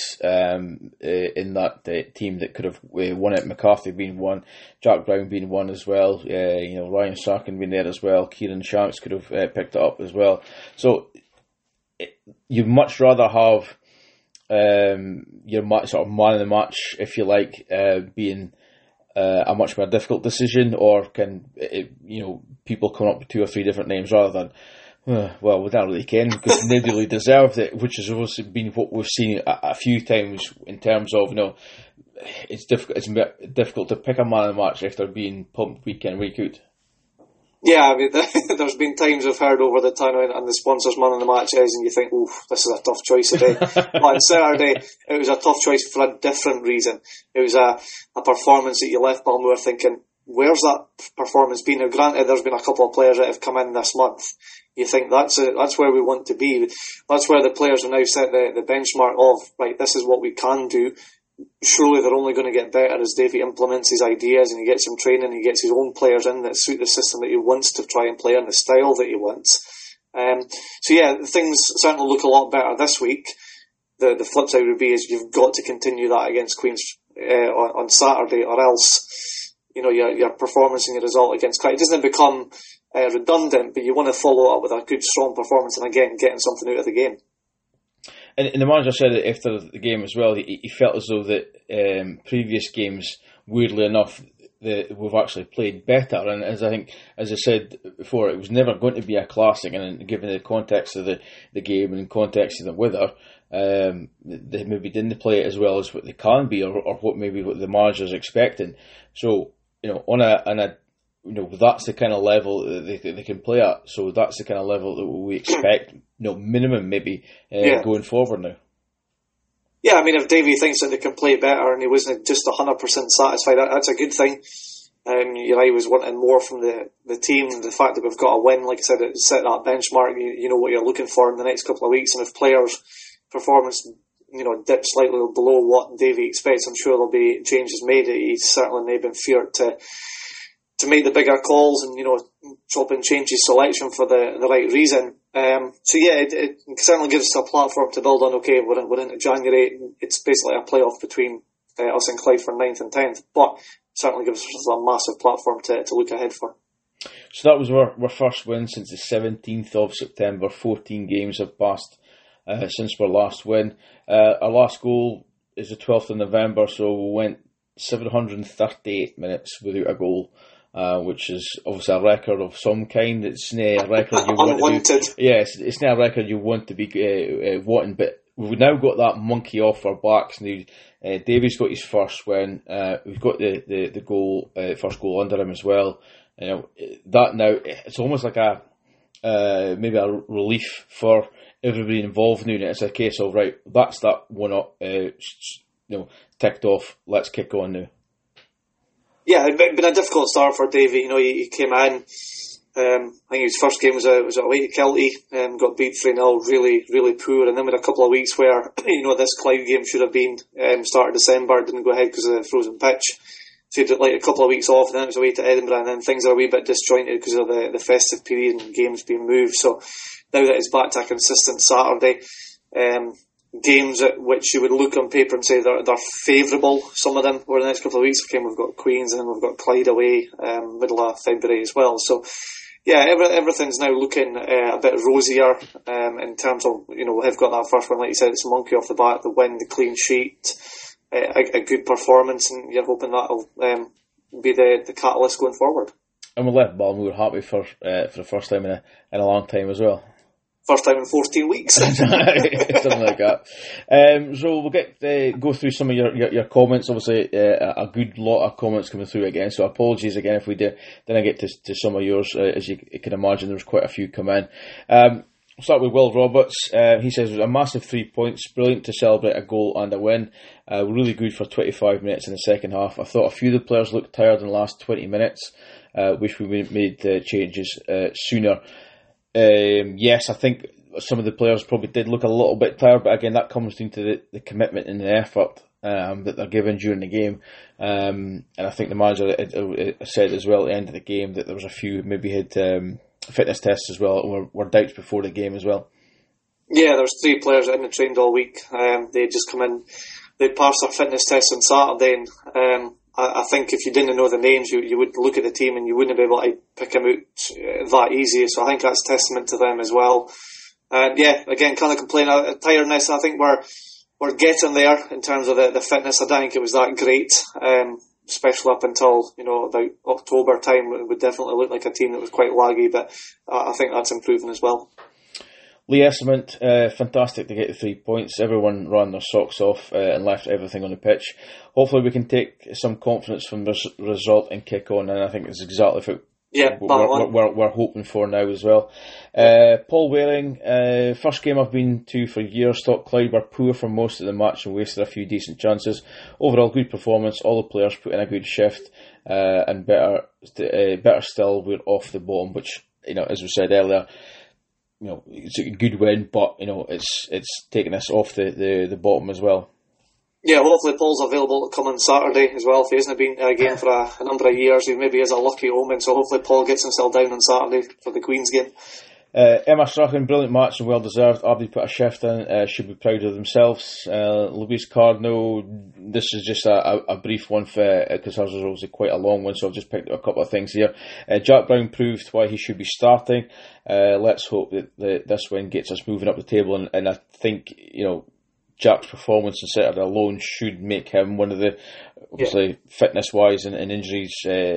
in that team that could have won it. McCarthy being one, Jack Brown being one as well. Ryan Sarkin being there as well. Kieran Shanks could have picked it up as well. So you'd much rather have your sort of man of the match, if you like, being a much more difficult decision, or can people come up with 2 or 3 different names rather than well, we don't really can because nobody really deserved it, which has obviously been what we've seen a few times in terms of it's difficult to pick a man of the match after being pumped week in, week out. Yeah, I mean, there's been times I've heard over the time and the sponsors man of the match is, and you think, this is a tough choice today. But on Saturday, it was a tough choice for a different reason. It was a performance that you left Balmoor thinking, where's that performance been? Now, granted, there's been a couple of players that have come in this month. You think that's where we want to be. That's where the players have now set the benchmark of, right, this is what we can do. Surely they're only going to get better as Davey implements his ideas and he gets some training, he gets his own players in that suit the system that he wants to try and play in the style that he wants. So yeah, things certainly look a lot better this week. The flip side would be is you've got to continue that against Queen's on Saturday, or else your performance and your result against Clyde doesn't become redundant, but you want to follow up with a good strong performance and again getting something out of the game. And the manager said that after the game as well, he felt as though that previous games, weirdly enough, we've actually played better. And as I said before, it was never going to be a classic. And given the context of the game and the context of the weather, they maybe didn't play it as well as what they can be, or what the manager's expecting. So that's the kind of level that they can play at. So that's the kind of level that we expect, minimum maybe going forward now. Yeah, I mean, if Davey thinks that they can play better and he wasn't just 100% satisfied, that's a good thing. Uri was wanting more from the team. The fact that we've got a win, like I said, it set that benchmark. You know what you're looking for in the next couple of weeks. And if players' performance dips slightly below what Davey expects, I'm sure there'll be changes made. He's certainly not been feared to make the bigger calls and chop and change his selection for the right reason. So yeah, it certainly gives us a platform to build on. Okay, we're into January. It's basically a playoff between us and Clyde for 9th and 10th, but certainly gives us a massive platform to look ahead for. So that was our first win since the 17th of September. 14 games have passed since our last win. Our last goal is the 12th of November, so we went 738 minutes without a goal, which is obviously a record of some kind. It's not a record you want to be. Yes, it's not a record you want to be wanting, but we've now got that monkey off our backs now. Davy's got his first win. We've got the goal, first goal under him as well. You know, that now it's almost like maybe a relief for everybody involved now. It's a case of, right, that's that one up, ticked off. Let's kick on now. Yeah, it'd been a difficult start for Davy. You know, he came in. I think his first game was away to Kelty, got beat 3-0, really, really poor. And then we had a couple of weeks where, this Clyde game should have been start of December, didn't go ahead because of the frozen pitch. So he had like a couple of weeks off, and then it was away to Edinburgh, and then things are a wee bit disjointed because of the festive period and games being moved. So now that it's back to a consistent Saturday, games at which you would look on paper and say they're favourable, some of them, over the next couple of weeks. Okay, we've got Queens and then we've got Clyde away, middle of February as well. So yeah, everything's now looking a bit rosier in terms of, we have got that first one, like you said, it's a monkey off the bat, the win, the clean sheet, a good performance, and you're hoping that'll be the catalyst going forward. And we left Balmoor happy for the first time in a long time as well. First time in 14 weeks. Something like that. So we'll go through some of your comments. Obviously, a good lot of comments coming through again. So apologies again if we didn't get to some of yours. As you can imagine, there was quite a few come in. We'll start with Will Roberts. He says, it was a massive 3 points. Brilliant to celebrate a goal and a win. Really good for 25 minutes in the second half. I thought a few of the players looked tired in the last 20 minutes. Wish we made changes sooner. Yes, I think some of the players probably did look a little bit tired, but again, that comes into the commitment and the effort that they're given during the game. And I think the manager said as well at the end of the game that there was a few maybe had fitness tests as well, were doubts before the game as well. Yeah, there was 3 players that hadn't trained all week. They had just come in, they'd passed their fitness test on Saturday, and I think if you didn't know the names, you would look at the team and you wouldn't be able to pick them out that easy. So I think that's testament to them as well. Again, can't complain. Tiredness, I think we're getting there in terms of the fitness. I don't think it was that great, especially up until about October time. It would definitely look like a team that was quite laggy, but I think that's improving as well. Lee Esmond, fantastic to get the 3 points. Everyone ran their socks off and left everything on the pitch. Hopefully we can take some confidence from this result and kick on, and I think it's exactly what we're hoping for now as well. Paul Waring, first game I've been to for years. Thought Clyde were poor for most of the match and wasted a few decent chances. Overall good performance, all the players put in a good shift, and better still, we're off the bottom, which, as we said earlier, it's a good win, but it's taking us off the bottom as well. Yeah, well, hopefully Paul's available to come on Saturday as well. If he hasn't been again for a number of years, he maybe is a lucky omen. So hopefully Paul gets himself down on Saturday for the Queen's game. Emma Strachan, brilliant match and well deserved. Abdi put a shift in, should be proud of themselves. Louise Cardinal, this is just a brief one because ours was obviously quite a long one, so I've just picked up a couple of things here. Jack Brown proved why he should be starting. Let's hope that this win gets us moving up the table, and I think Jack's performance on Saturday alone should make him one of the, obviously fitness wise and injuries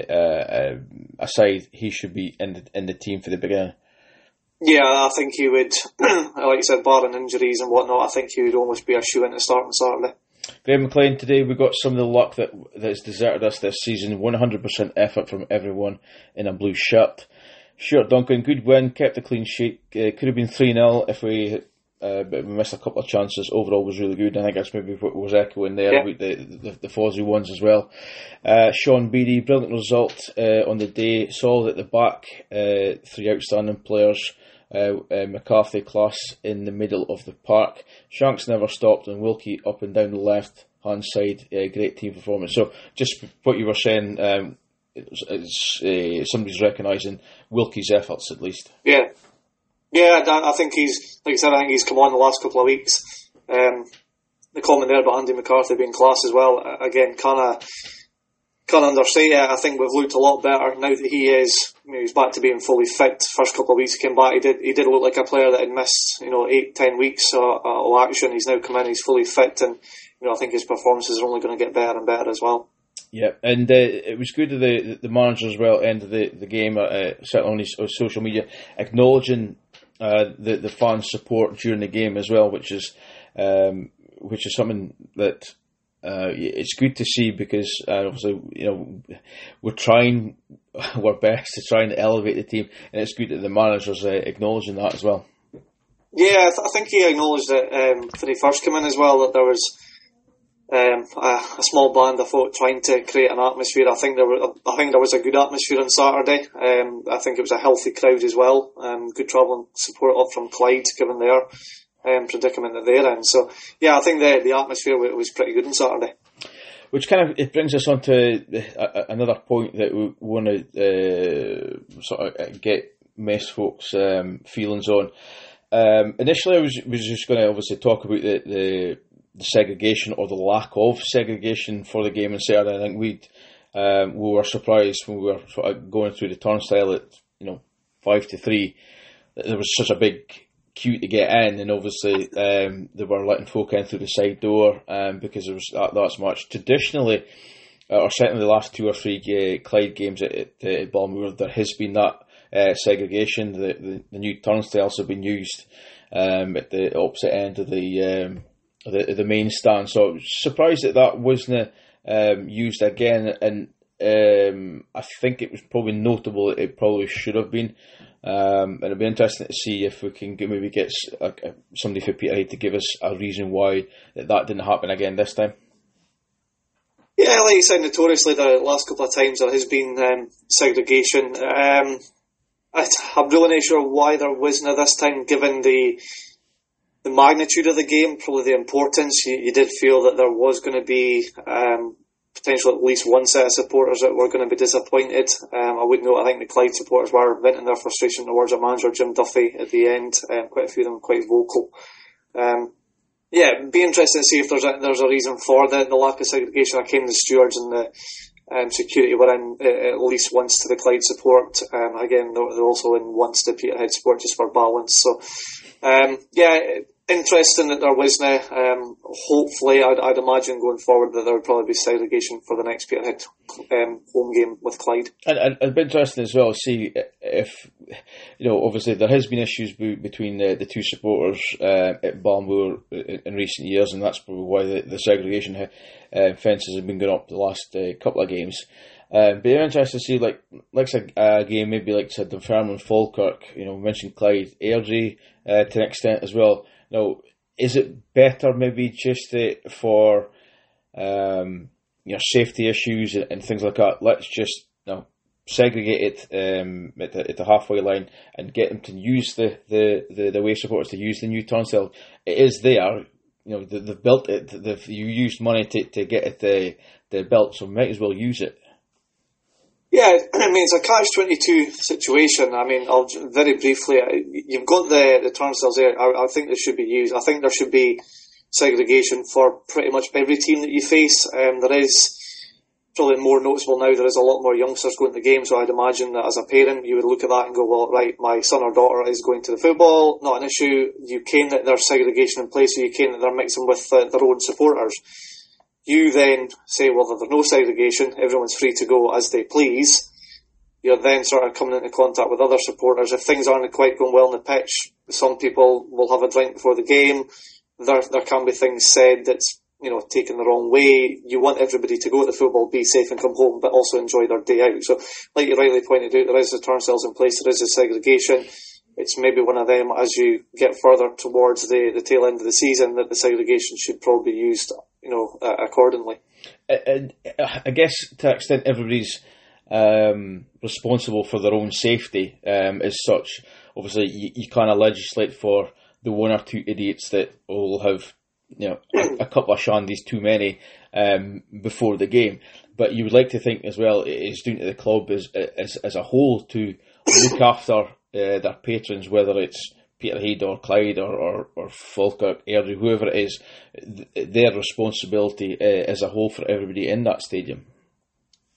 aside, he should be in the team for the beginning. Yeah, I think he would, like you said, barring injuries and whatnot, I think he would almost be a shoe in to start on Saturday. Graham McLean, today we got some of the luck that has deserted us this season. 100% effort from everyone in a blue shirt. Stuart Duncan, good win, kept a clean sheet. Could have been 3-0 if we missed a couple of chances. Overall was really good. I think that's maybe what was echoing there with the Fozzie ones as well. Sean Beattie, brilliant result on the day. Solid at the back. 3 outstanding players. McCarthy class in the middle of the park. Shanks never stopped, and Wilkie up and down the left hand side. Great team performance. So just what you were saying, somebody's recognising Wilkie's efforts at least. Yeah, I think he's, like I said, I think he's come on the last couple of weeks. The comment there about Andy McCarthy being class as well, again, can't understate it. I think we've looked a lot better now that he is he was back to being fully fit. First couple of weeks he came back, he did look like a player that had missed 8-10 weeks of action. He's now come in, he's fully fit, and I think his performances are only going to get better and better as well. Yeah, and it was good of the manager as well, end of the game, certainly on his social media, acknowledging the fans' support during the game as well, which is something that it's good to see, because obviously we're trying our best to try and elevate the team, and it's good that the manager's acknowledging that as well. Yeah, I think he acknowledged it when he first came in as well, that there was a small band, I thought, trying to create an atmosphere. I think there was a good atmosphere on Saturday. I think it was a healthy crowd as well. Good travelling support up from Clyde, given their predicament that they're in. So yeah, I think the atmosphere was pretty good on Saturday. Which kind of it brings us on to another point that we want to sort of get Mess folks' feelings on. Initially, I was just going to obviously talk about the segregation, or the lack of segregation for the game on Saturday. I think we were surprised when we were sort of going through the turnstile at 5-3 that there was such a big queue to get in, and obviously they were letting folk in through the side door because there was that much. Traditionally, or certainly the last 2 or 3 Clyde games at Balmoor, there has been that segregation. The new turnstiles have been used at the opposite end of the main stand, so I was surprised that wasn't used again, and I think it was probably notable that it probably should have been, and it'll be interesting to see if we can maybe get somebody for Peterhead to give us a reason why that didn't happen again this time. Yeah, like you said, notoriously the last couple of times there has been segregation. I'm really not sure why there wasn't this time, given the magnitude of the game, probably the importance. You did feel that there was going to be potentially at least one set of supporters that were going to be disappointed. I would note, I think the Clyde supporters were venting their frustration towards their manager, Jim Duffy, at the end. Quite a few of them quite vocal. Yeah, it'd be interesting to see if there's a reason for the lack of segregation. I came the stewards and the security were in at least once to the Clyde support. Again, they're also in once to Peterhead support, just for balance. So, yeah, interesting that there wasn't. Hopefully, I'd imagine going forward that there would probably be segregation for the next Peterhead home game with Clyde. And it'd be interesting as well to see if, obviously there has been issues between the two supporters at Balmoor in recent years, and that's probably why the segregation fences have been going up the last couple of games. But it'd be interesting to see, like a game maybe like Dunfermline, Falkirk. We mentioned Clyde, Airdrie to an extent as well. Now, is it better maybe just for safety issues and things like that? Let's just segregate it at the halfway line and get them to use the away supporters to use the new turnstile. It is there. They've built it. You used money to get it built, so might as well use it. Yeah, I mean, it's a catch-22 situation. I mean, I'll very briefly, you've got the turnstiles there. I think they should be used. I think there should be segregation for pretty much every team that you face. There is probably more noticeable now. There is a lot more youngsters going to the game, so I'd imagine that as a parent, you would look at that and go, well, right, my son or daughter is going to the football, not an issue. You cane that there's segregation in place, so you cane that they're mixing with their own supporters. You then say, well, there's no segregation, everyone's free to go as they please. You're then sort of coming into contact with other supporters. If things aren't quite going well on the pitch, some people will have a drink before the game. There can be things said that's, taken the wrong way. You want everybody to go to the football, be safe and come home, but also enjoy their day out. So, like you rightly pointed out, there is the turnstiles in place, there is a segregation. It's maybe one of them, as you get further towards the tail end of the season, that the segregation should probably be used, accordingly. And I guess to an extent everybody's responsible for their own safety as such. Obviously, you kind of legislate for the one or two idiots that will have a couple of shandies too many before the game. But you would like to think as well it's down to the club as a whole to look after their patrons, whether it's Peterhead or Clyde or Falkirk, Airdrie, whoever it is, their responsibility as a whole for everybody in that stadium.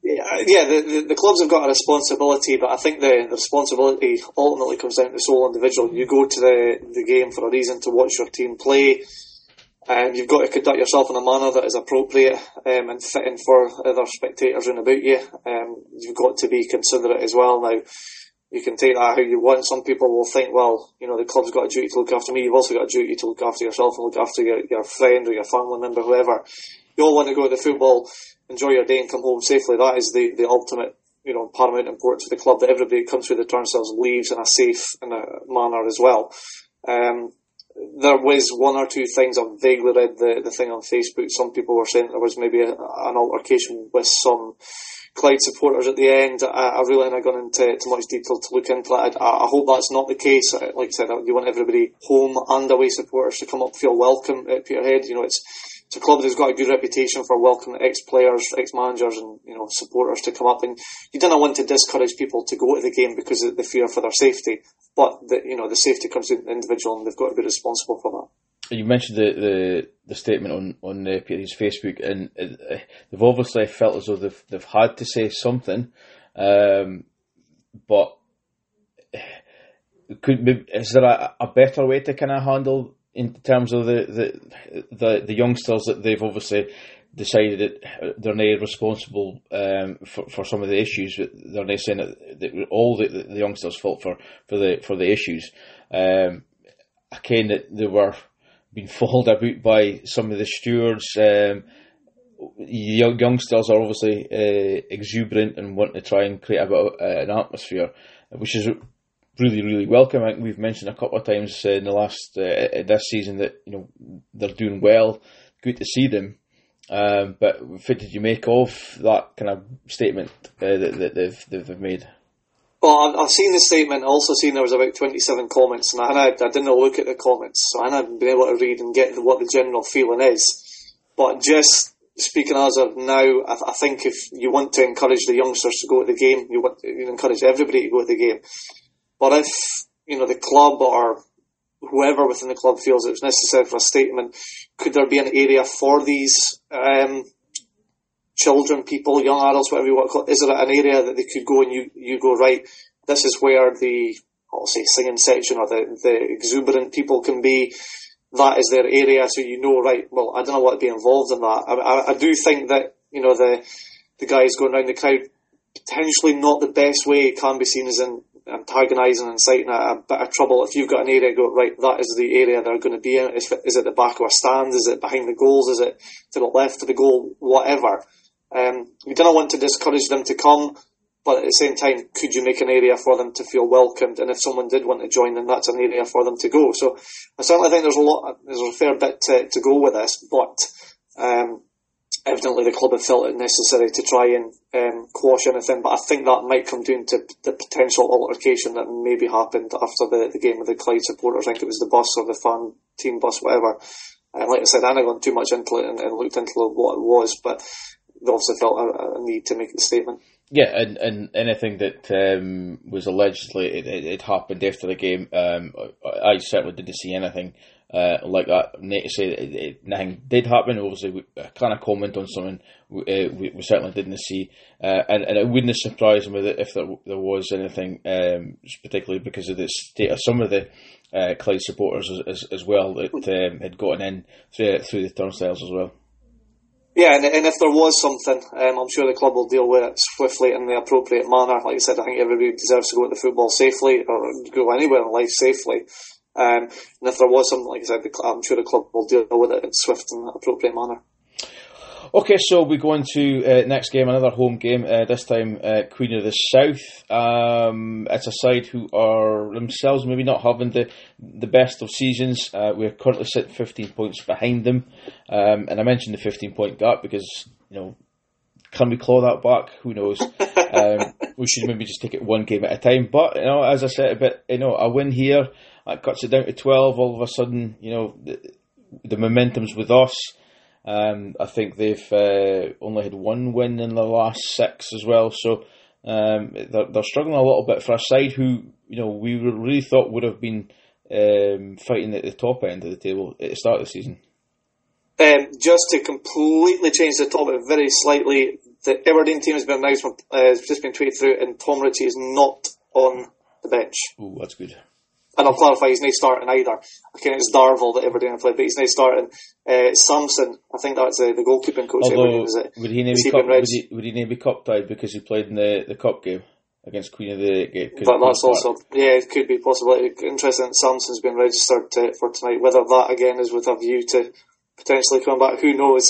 The clubs have got a responsibility, but I think the responsibility ultimately comes down to the sole individual. You go to the game for a reason, to watch your team play. You've got to conduct yourself in a manner that is appropriate and fitting for other spectators round about you. You've got to be considerate as well. Now, you can take that how you want. Some people will think, well, the club's got a duty to look after me. You've also got a duty to look after yourself and look after your friend or your family member, whoever. You all want to go to the football, enjoy your day and come home safely. That is the ultimate, paramount importance for the club, that everybody that comes through the turnstiles leaves in a safe manner as well. There was one or two things. I've vaguely read the thing on Facebook. Some people were saying there was maybe an altercation with some Clyde supporters at the end. I really haven't gone into too much detail to look into that. I hope that's not the case. Like I said, you want everybody, home and away supporters, to come up, feel welcome at Peterhead. It's a club that's got a good reputation for welcoming ex-players, ex-managers and, supporters to come up. And you don't want to discourage people to go to the game because of the fear for their safety. But, the safety comes to the individual and they've got to be responsible for that. You mentioned the statement on Peterhead's Facebook, and they've obviously felt as though they've had to say something, but is there a better way to kind of handle in terms of the youngsters that they've obviously decided that they're not responsible for some of the issues? They're not saying that all the youngsters' fault for the issues. Again, that they were being followed about by some of the stewards. Youngsters are obviously exuberant and want to try and create a bit of an atmosphere, which is really, really welcome. I think we've mentioned a couple of times in the last this season that they're doing well. Good to see them. But what did you make of that kind of statement that they've made? Well, I've seen the statement. Also seen there was about 27 comments, and I didn't look at the comments, so I haven't been able to read and get what the general feeling is. But just speaking as of now, I think if you want to encourage the youngsters to go to the game, you encourage everybody to go to the game. But if the club or whoever within the club feels it was necessary for a statement, could there be an area for these children, people, young adults, whatever you want to call it? Is there an area that they could go and you go, right, this is where the, I'll say, singing section or the exuberant people can be? That is their area, so right, well, I don't know what to be involved in that. I do think that, the guys going around the crowd, potentially not the best way it can be seen as in antagonising and inciting a bit of trouble. If you've got an area, go, right, that is the area they're going to be in. Is it the back of a stand? Is it behind the goals? Is it to the left of the goal? Whatever. We don't want to discourage them to come, but at the same time, could you make an area for them to feel welcomed? And if someone did want to join, then that's an area for them to go. So I certainly think there's a fair bit to go with this, but evidently the club have felt it necessary to try and quash anything. But I think that might come down to the potential altercation that maybe happened after the game with the Clyde supporters. I think it was the bus or the fan team bus, whatever. Like I said, I haven't gone too much into it and looked into what it was, but they also felt a need to make the statement. Yeah, and anything that was allegedly it happened after the game, I certainly didn't see anything like that. Not to say that nothing did happen. Obviously, we kind of comment on something we certainly didn't see, and it wouldn't surprise me that if there was anything, particularly because of the state of some of the Clyde supporters as well that had gotten in through the turnstiles as well. Yeah, and if there was something, I'm sure the club will deal with it swiftly in the appropriate manner. Like I said, I think everybody deserves to go to the football safely or go anywhere in life safely. And if there was something, like I said, I'm sure the club will deal with it in swift and appropriate manner. Okay, so we go into next game, another home game, this time Queen of the South. It's a side who are themselves maybe not having the best of seasons. We're currently sitting 15 points behind them. And I mentioned the 15-point gap because, can we claw that back? Who knows? We should maybe just take it one game at a time. But, as I said, a win here, that cuts it down to 12. All of a sudden, the momentum's with us. I think they've only had one win in the last 6 as well, so they're struggling a little bit for a side who we really thought would have been fighting at the top end of the table at the start of the season. Just to completely change the topic very slightly, The Aberdeen team has been announced, has just been tweeted through, and Tom Ritchie is not on the bench. Oh, that's good. And I'll clarify, he's not starting either. I think it's Darvel that Aberdeen have played, but he's not starting. Samson, I think that's the goalkeeping coach. Although, is it? Would he not be cup tied because he played in the cup game against Queen of the Gate? But that's also, it could be possible. Interesting that Samson's been registered for tonight. Whether that again is with a view to potentially coming back, who knows?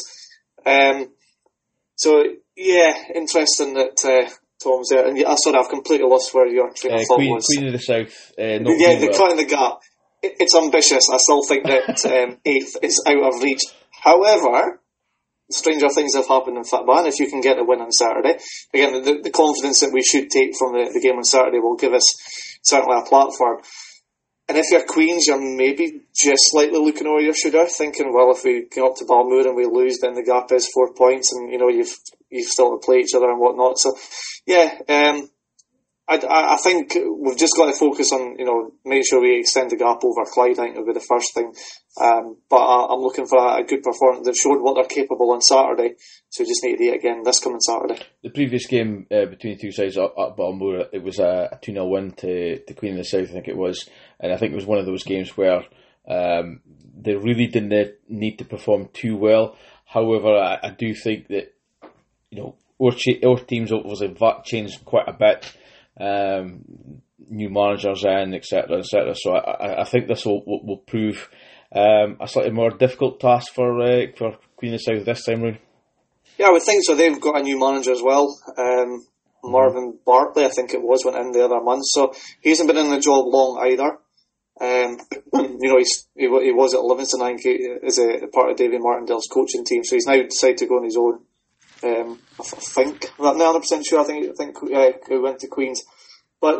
So yeah, interesting that Tom's there. And I've completely lost where your train of thought was. Queen of the South. The cutting the gap. It's ambitious. I still think that 8th is out of reach. However, stranger things have happened in football, and if you can get a win on Saturday, again, the confidence that we should take from the game on Saturday will give us certainly a platform. And if you're Queens, you're maybe just slightly looking over your shoulder, thinking, well, if we go up to Balmoor and we lose, then the gap is 4 points, and you've still to play each other and whatnot. So, yeah, I think we've just got to focus on, making sure we extend the gap over Clyde. I think would be the first thing. But I'm looking for a good performance. They've showed what they're capable on Saturday, so we just need to do it again this coming Saturday. The previous game between the two sides at Balmoor, it was a 2-0 win to Queen of the South, I think it was. And I think it was one of those games where they really didn't need to perform too well. However, I do think that, our teams obviously changed quite a bit. New managers in, etc., etc. So I think this will prove a slightly more difficult task for Queen of the South this time round. Yeah, I would think so. They've got a new manager as well. Marvin Bartley, I think it was, went in the other month. So he hasn't been in the job long either. He was at Livingston, I think, as a part of Davy Martindale's coaching team. So he's now decided to go on his own. I think, I'm not 100% sure. I think he went to Queens, but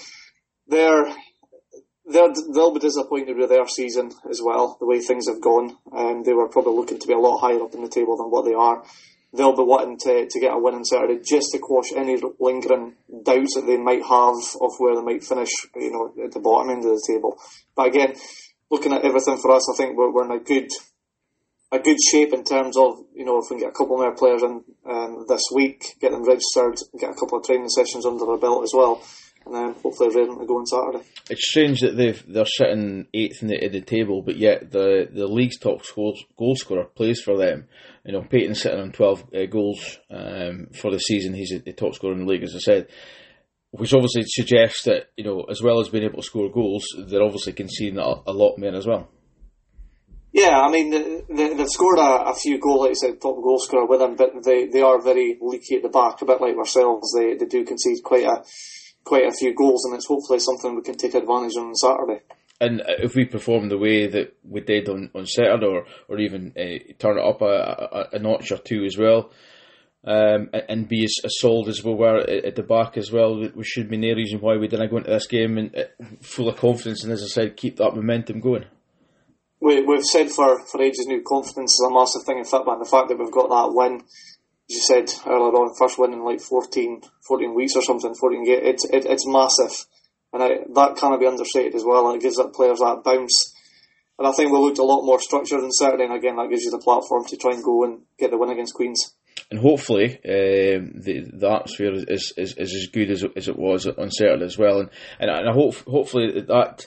they'll be disappointed with their season as well. The way things have gone, they were probably looking to be a lot higher up in the table than what they are. They'll be wanting to get a win on Saturday just to quash any lingering doubts that they might have of where they might finish, at the bottom end of the table. But again, looking at everything for us, I think we're in a good shape in terms of, if we can get a couple more players in this week, get them registered, get a couple of training sessions under their belt as well, and then hopefully ready to go on Saturday. It's strange that they're sitting 8th in the table, but yet the league's top goal scorer plays for them. Peyton's sitting on 12 goals for the season. He's the top scorer in the league, as I said, which obviously suggests that, as well as being able to score goals, they're obviously conceding a lot more as well. Yeah, I mean, they've scored a few goals, like you said, top goal scorer with them, but they are very leaky at the back, a bit like ourselves. They do concede quite a few goals, and it's hopefully something we can take advantage on Saturday. And if we perform the way that we did on Saturday, or even turn it up a notch or two as well, and be as solid as we were at the back as well, we should be no reason why we didn't go into this game and full of confidence, and as I said, keep that momentum going. We've said for ages now, confidence is a massive thing in football, and the fact that we've got that win, as you said earlier on, first win in like 14 weeks or something, 14 games, it's massive. And that cannot be understated as well, and it gives that players that bounce. And I think we looked a lot more structured on Saturday, and again, that gives you the platform to try and go and get the win against Queens. And hopefully the atmosphere is as good as it was on Saturday as well. And I hope, hopefully that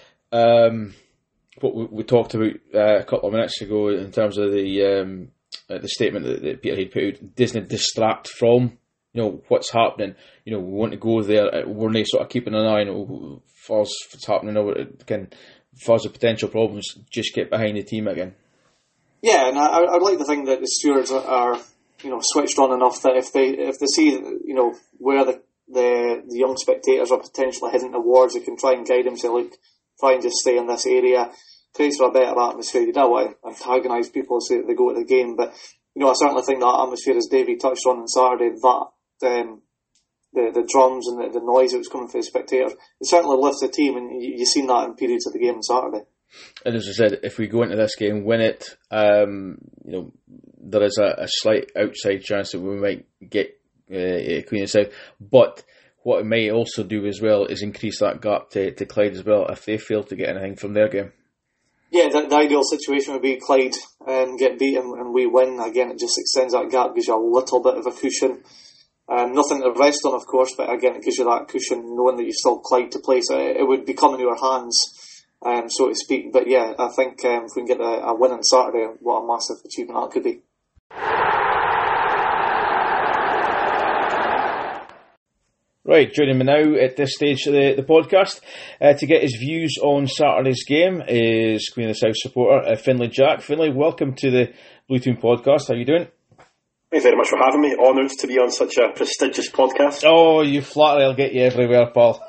what we talked about a couple of minutes ago in terms of the statement that Peter had put out doesn't distract from what's happening. We want to go there. We're not sort of keeping an eye on what's happening, or far as the potential problems. Just get behind the team again. Yeah, and I'd like to think that the stewards are switched on enough that if they see where the young spectators are potentially heading towards, they can try and guide them to try and just stay in this area, creates for a better atmosphere. You don't want to antagonise people as they go to the game, but I certainly think that atmosphere, as Davey touched on Saturday, that the drums and the noise that was coming from the spectators, it certainly lifts the team, and you've seen that in periods of the game on Saturday. And as I said, if we go into this game, win it, there is a slight outside chance that we might get Queen of the South, but what it may also do as well is increase that gap to Clyde as well if they fail to get anything from their game. Yeah, the ideal situation would be Clyde get beaten and we win. Again, it just extends that gap, gives you a little bit of a cushion. Nothing to rest on, of course, but again, it gives you that cushion knowing that you still Clyde to play. So it would become in your hands, so to speak. But yeah, I think if we can get a win on Saturday, what a massive achievement that could be. Right, joining me now at this stage of the podcast to get his views on Saturday's game is Queen of the South supporter Finlay Jack. Finlay, welcome to the Blue Toon podcast. How are you doing? Thanks very much for having me. Honoured to be on such a prestigious podcast. Oh, you flattery will get you everywhere, pal.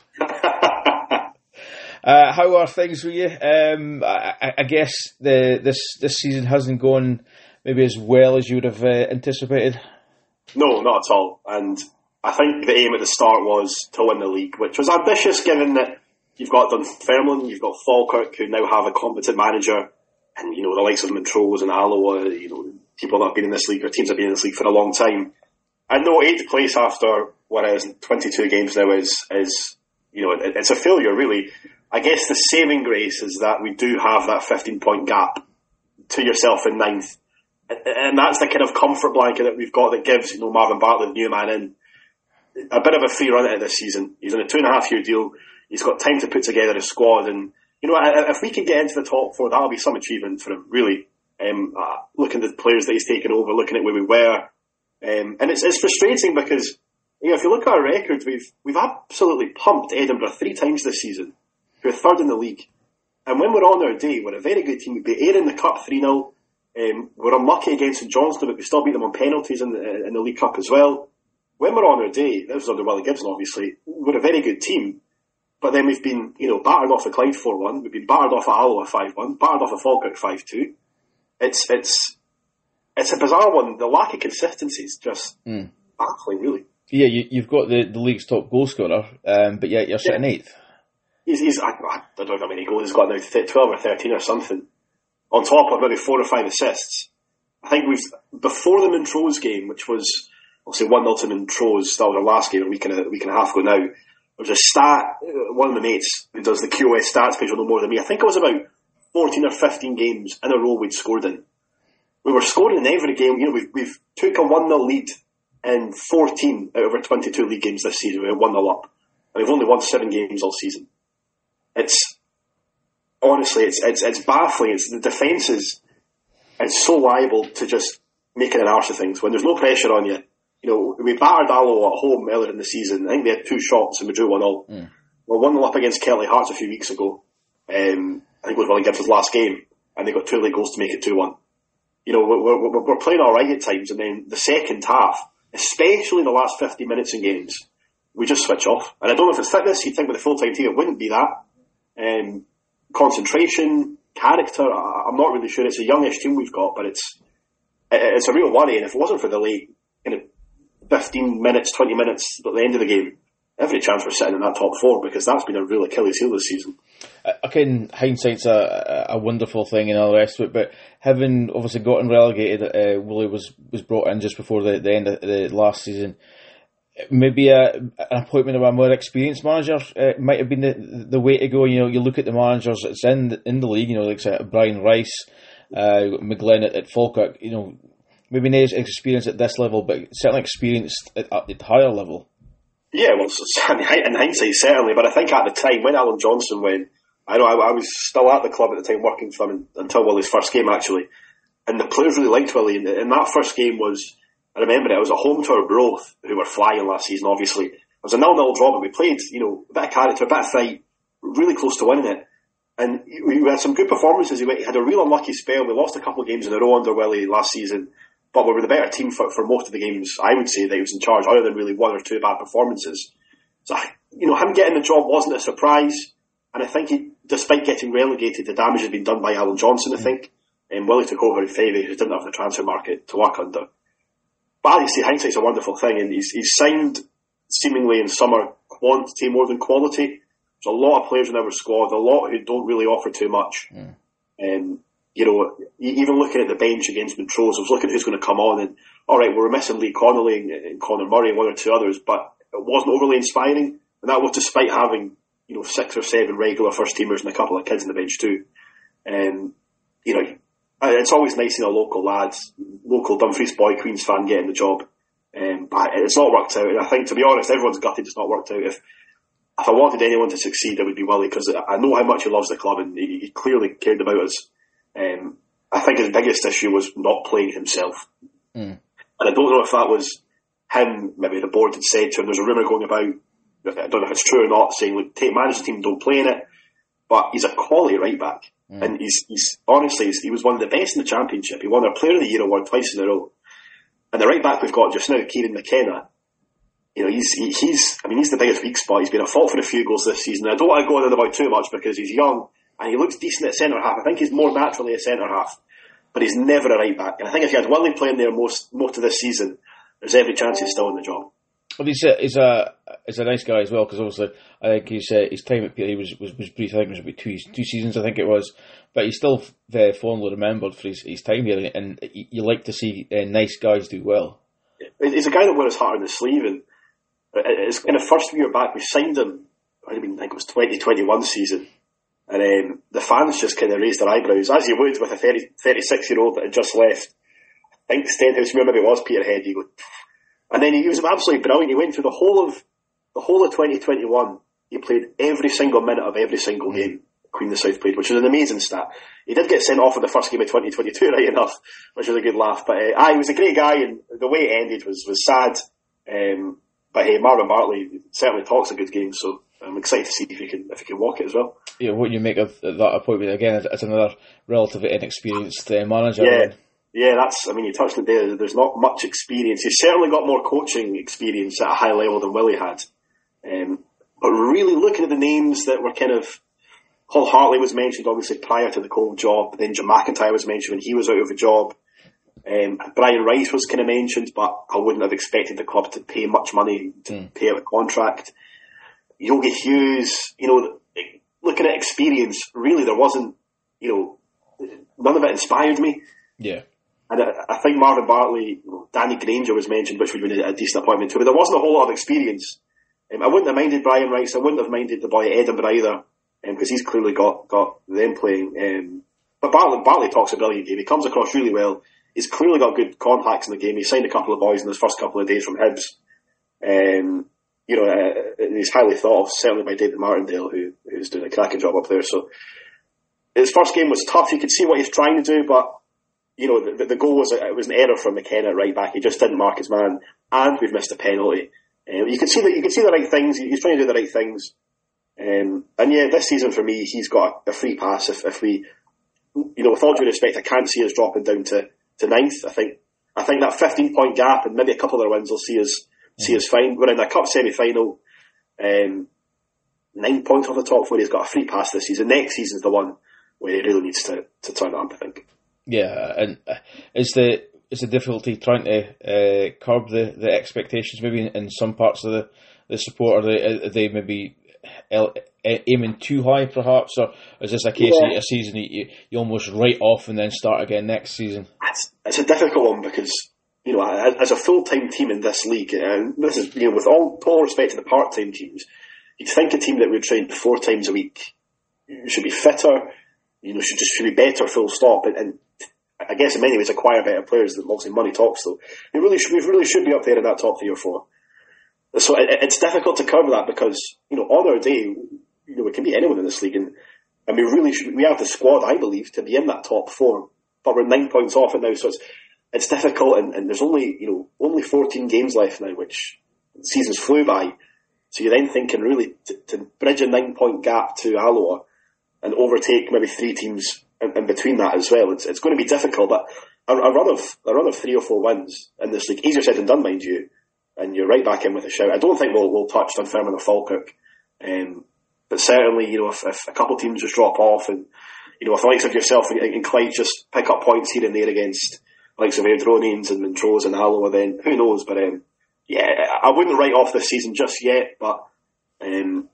How are things with you? I guess this season hasn't gone maybe as well as you would have anticipated. No, not at all. And I think the aim at the start was to win the league, which was ambitious given that you've got Dunfermline, you've got Falkirk, who now have a competent manager, and the likes of Montrose and Alloa, people that have been in this league, or teams that have been in this league for a long time. And no, 8th place after what is 22 games now is it's a failure really. I guess the saving grace is that we do have that 15-point gap to yourself in 9th. And that's the kind of comfort blanket that we've got that gives, Marvin Bartlett, the new man in, a bit of a free run at it this season. He's on a 2.5-year deal. He's got time to put together a squad, and if we can get into the top 4, that'll be some achievement for him, really. Looking at the players that he's taken over, looking at where we were, and it's frustrating because if you look at our record, we've absolutely pumped Edinburgh 3 times this season, who are 3rd in the league. And when we're on our day, we're a very good team. We beat Ayr in the Cup 3-0. We're unlucky against St Johnstone, but we still beat them on penalties in the League Cup as well. When we're on our day, this was under Willie Gibson obviously, we're a very good team, but then we've been, battered off of Clyde 4-1, we've been battered off of Alloa 5-1, battered off of Falkirk 5-2. It's a bizarre one. The lack of consistency is just baffling, really. Yeah, you've got the league's top goal scorer, but yet you're sitting 8th. I don't know how many goals he's got now, 12 or 13 or something, on top of maybe 4 or 5 assists. I think before the Montrose game, which was obviously 1-0 to Montrose, that was our last game a week and a half ago now, there was a stat, one of the mates who does the QOS stats page will know more than me, I think it was about 14 or 15 games in a row we'd scored in. We were scoring in every game. We've took a 1-0 lead in 14 out of our 22 league games this season. We were 1-0 up. And we've only won 7 games all season. It's baffling. The defence is so liable to just making an arse of things when there's no pressure on you. We battered Alloa at home earlier in the season. I think they had 2 shots and we drew 1-0. We're 1-0 up against Kelly Hearts a few weeks ago. I think it was Willie Gibson's last game, and they got 2 late goals to make it 2-1. We're playing all right at times, and then the second half, especially the last 50 minutes in games, we just switch off. And I don't know if it's fitness. You'd think with a full-time team it wouldn't be that. Concentration, character, I'm not really sure. It's a youngish team we've got, but it's a real worry. And if it wasn't for the late 15 minutes, 20 minutes at the end of the game, every chance we're sitting in that top 4, because that's been a real Achilles heel this season. Again, hindsight's a wonderful thing and all the rest of it, but having obviously gotten relegated, Willie was brought in just before the end of the last season. Maybe an appointment of a more experienced manager might have been the way to go. You look at the managers that's in the league, like Brian Rice, McGlynn at Falkirk, maybe not experience at this level, but certainly experienced at the higher level. Yeah, well, in hindsight, certainly. But I think at the time, when Alan Johnson went, I was still at the club at the time working for him until Willie's first game, actually. And the players really liked Willie. And that first game was, I remember it was a home to Arbroath, who were flying last season, obviously. It was a 0-0 draw, but we played, a bit of character, a bit of fight, really close to winning it. And we had some good performances. He had a real unlucky spell. We lost a couple of games in a row under Willie last season. But we were the better team for most of the games, I would say, that he was in charge, other than really 1 or 2 bad performances. So, him getting the job wasn't a surprise. And I think despite getting relegated, the damage had been done by Alan Johnson, I think. And Willie took over in February, who didn't have the transfer market to work under. But as you say, hindsight's a wonderful thing. And he's signed, seemingly in summer, quantity more than quality. There's a lot of players in our squad, a lot who don't really offer too much. Even looking at the bench against Montrose, I was looking at who's going to come on, and alright, we were missing Lee Connolly and Conor Murray and 1 or 2 others, but it wasn't overly inspiring, and that was despite having 6 or 7 regular first teamers and a couple of kids on the bench too. You know, it's always nice seeing a local lads, local Dumfries boy, Queen's fan getting the job. But it's not worked out. And I think, to be honest, everyone's gutted it's not worked out. If I wanted anyone to succeed, it would be Willie, because I know how much he loves the club and he clearly cared about us. I think his biggest issue was not playing himself. And I don't know if that was him, maybe the board had said to him, there's a rumour going about, I don't know if it's true or not, saying, look, manage the team, don't play in it. But he's a quality right back. And he's honestly, he was one of the best in the Championship. He won our Player of the Year award twice in a row. And the right back we've got just now, Kieran McKenna, you know, he's the biggest weak spot. He's been a fault for a few goals this season. I don't want to go on about too much because he's young and he looks decent at centre half. I think he's more naturally a centre half, but he's never a right back. And I think if you had Willie playing there most of this season, there's every chance he's still in the job. Well, he's a nice guy as well, because obviously I think his time at PLA was brief. I think it was about two seasons, I think it was, but he's still very fondly remembered for his time here, and you like to see nice guys do well. He's a guy that wears his heart on his sleeve, and it's in the first year back we signed him. I think it was 2021 season, and the fans just kind of raised their eyebrows, as you would with a 36-year-old that had just left. I think Stenhouse, maybe it was Peterhead. And then he was absolutely brilliant. He went through the whole of 2021. He played every single minute of every single game Queen of the South played, which is an amazing stat. He did get sent off in the first game of 2022, right enough, which was a good laugh. But he was a great guy, and the way it ended was sad. But hey, Marvin Bartley certainly talks a good game, so I'm excited to see if he can walk it as well. Yeah, what you make of that appointment again as another relatively inexperienced manager? Yeah, you touched it there. There's not much experience. He's certainly got more coaching experience at a high level than Willie had. But really looking at the names that were kind of, Paul Hartley was mentioned obviously prior to the Cole job, but then Jim McIntyre was mentioned when he was out of a job. Brian Rice was kind of mentioned, but I wouldn't have expected the club to pay much money to pay out a contract. Yogi Hughes, looking at experience, really there wasn't, none of it inspired me. Yeah. And I think Marvin Bartley, Danny Granger was mentioned, which would have been a decent appointment too, but there wasn't a whole lot of experience. I wouldn't have minded Brian Rice, I wouldn't have minded the boy at Edinburgh either, because he's clearly got them playing. But Bartley talks a brilliant game, he comes across really well, he's clearly got good contacts in the game, he signed a couple of boys in his first couple of days from Hibs. He's highly thought of, certainly by David Martindale, who's doing a cracking job up there. So his first game was tough, you could see what he's trying to do, but the goal was an error from McKenna at right back. He just didn't mark his man, and we've missed a penalty. You can see the right things. He's trying to do the right things. And yeah, this season for me, he's got a free pass. If we, with all due respect, I can't see us dropping down to ninth. I think that 15-point gap and maybe a couple of other wins will see us fine. We're in a cup semi-final. 9 points off the top four. He's got a free pass this season. Next season's the one where he really needs to turn it up, I think. Yeah, and is the difficulty trying to curb the expectations maybe in some parts of the support? Are they maybe aiming too high perhaps, or is this a case of a season you almost write off and then start again next season? It's a difficult one because as a full-time team in this league, and this is with all total respect to the part-time teams, you'd think a team that would train 4 times a week should be fitter, should be better, full stop, and I guess in many ways acquire better players. That obviously money talks, though. We really should be up there in that top 3 or 4. So it's difficult to cover that because on our day, it can be anyone in this league, and we have the squad, I believe, to be in that top 4. But we're 9 points off it now, so it's difficult, and there's only 14 games left now, which the seasons flew by. So you're then thinking really to bridge a 9-point gap to Alloa and overtake maybe 3 teams in between that as well. It's going to be difficult, but a run of 3 or 4 wins in this league, easier said than done, mind you, and you're right back in with a shout. I don't think we'll touch Dunfermline or Falkirk, but certainly if a couple of teams just drop off, and if the likes of yourself and Clyde just pick up points here and there against the likes of Airdronians and Montrose and Alloa, then who knows? But I wouldn't write off this season just yet, but I'm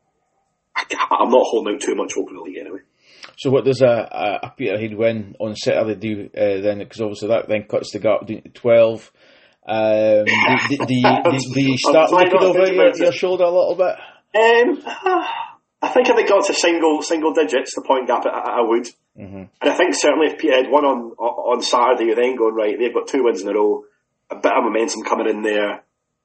not holding out too much hope in the league anyway. So what does a Peterhead win on Saturday do then? Because obviously that then cuts the gap down to 12. Do you start looking over your shoulder a little bit? I think if it got to single digits, the point gap, I would. And I think certainly if Peterhead won on Saturday, you're then going, right, they've got 2 wins in a row, a bit of momentum coming in there.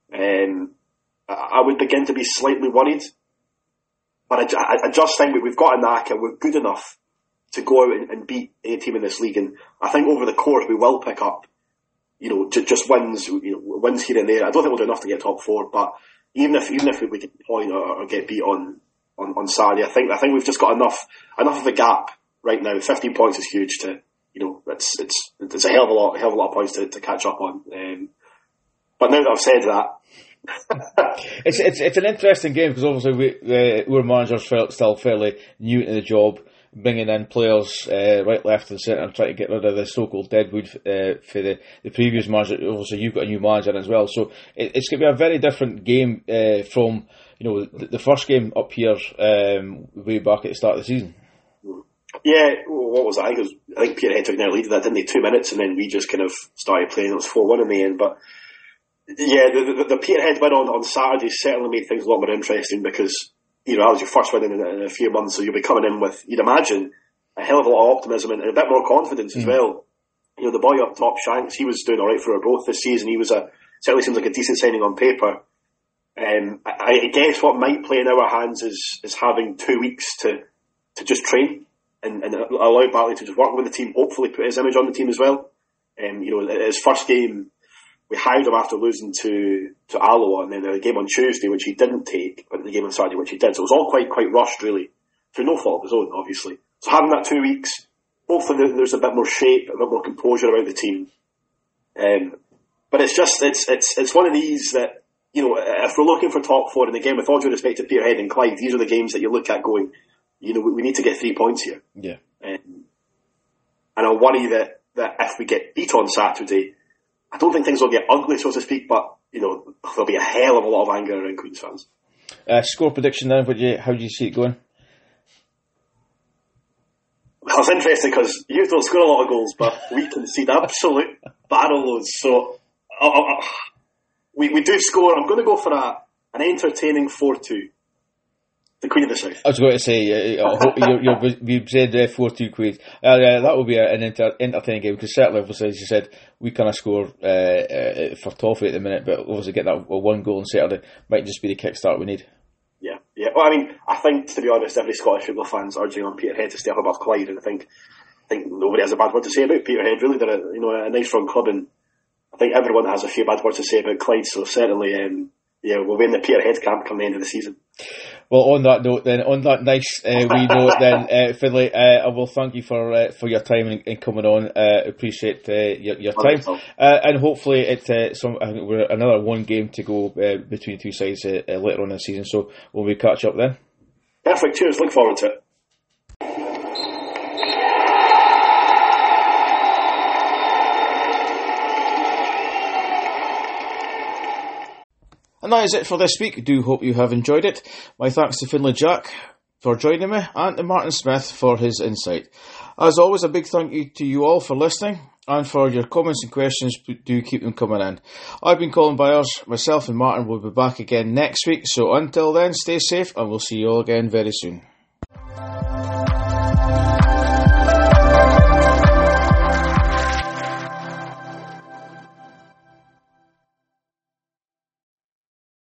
I would begin to be slightly worried. But I just think we've got a knack and we're good enough to go out and beat any team in this league. And I think over the course we will pick up, just wins, wins here and there. I don't think we'll do enough to get top 4, but even if we get a point or get beat on Saturday, I think we've just got enough of a gap right now. 15 points is huge to, it's a hell of a lot of points to catch up on. But now that I've said that, it's an interesting game because obviously our managers felt still fairly new to the job, bringing in players right, left and centre and trying to get rid of the so-called deadwood for the previous manager. Obviously you've got a new manager as well, so it's going to be a very different game from the first game up here way back at the start of the season. Yeah, what was that? I think Peterhead took their lead in that, didn't they? 2 minutes, and then we just kind of started playing. It was 4-1 in the end, but yeah, the Peterhead win on Saturday certainly made things a lot more interesting because that was your first win in a few months, so you'll be coming in with, you'd imagine, a hell of a lot of optimism and a bit more confidence as well. The boy up top, Shanks, he was doing all right for our growth this season. He was certainly seems like a decent signing on paper. I guess what might play in our hands is having 2 weeks to just train and allow Bartley to just work with the team, hopefully put his image on the team as well. His first game, we hired him after losing to Alloa, and then the game on Tuesday, which he didn't take, but the game on Saturday, which he did. So it was all quite rushed, really, through no fault of his own, obviously. So having that 2 weeks, hopefully there's a bit more shape, a bit more composure about the team. But it's one of these that, if we're looking for top 4 in the game, with all due respect to Peterhead and Clyde, these are the games that you look at going, we need to get 3 points here. Yeah. And I worry that if we get beat on Saturday, I don't think things will get ugly, so to speak, but, there'll be a hell of a lot of anger around Queen's fans. Score prediction then, how do you see it going? Well, it's interesting because you don't score a lot of goals, but we concede absolute barrel loads. So we do score. I'm going to go for an entertaining 4-2. The Queen of the South. I was going to say, you've said 4-2 Queens. That will be an entertaining game because certainly, obviously, as you said, we kind of score for Toffee at the minute, but obviously getting that 1 goal on Saturday might just be the kickstart we need. Yeah. Well, I think, to be honest, every Scottish football fan's urging on Peterhead to step above Clyde, and I think nobody has a bad word to say about Peterhead. Really, they're a nice strong club, and I think everyone has a few bad words to say about Clyde. So certainly, we'll be in the Peterhead camp come the end of the season. Well, on that note, then, on that nice wee note, then, Finlay, I will thank you for your time and coming on. Appreciate your time, and hopefully I think we're another 1 game to go between 2 sides later on in the season. So will we catch up then? Perfect. Cheers. Look forward to it. And that is it for this week. I do hope you have enjoyed it. My thanks to Finlay Jack for joining me and to Martin Smith for his insight. As always, a big thank you to you all for listening and for your comments and questions. Do keep them coming in. I've been Colin Byers. Myself and Martin will be back again next week. So until then, stay safe and we'll see you all again very soon.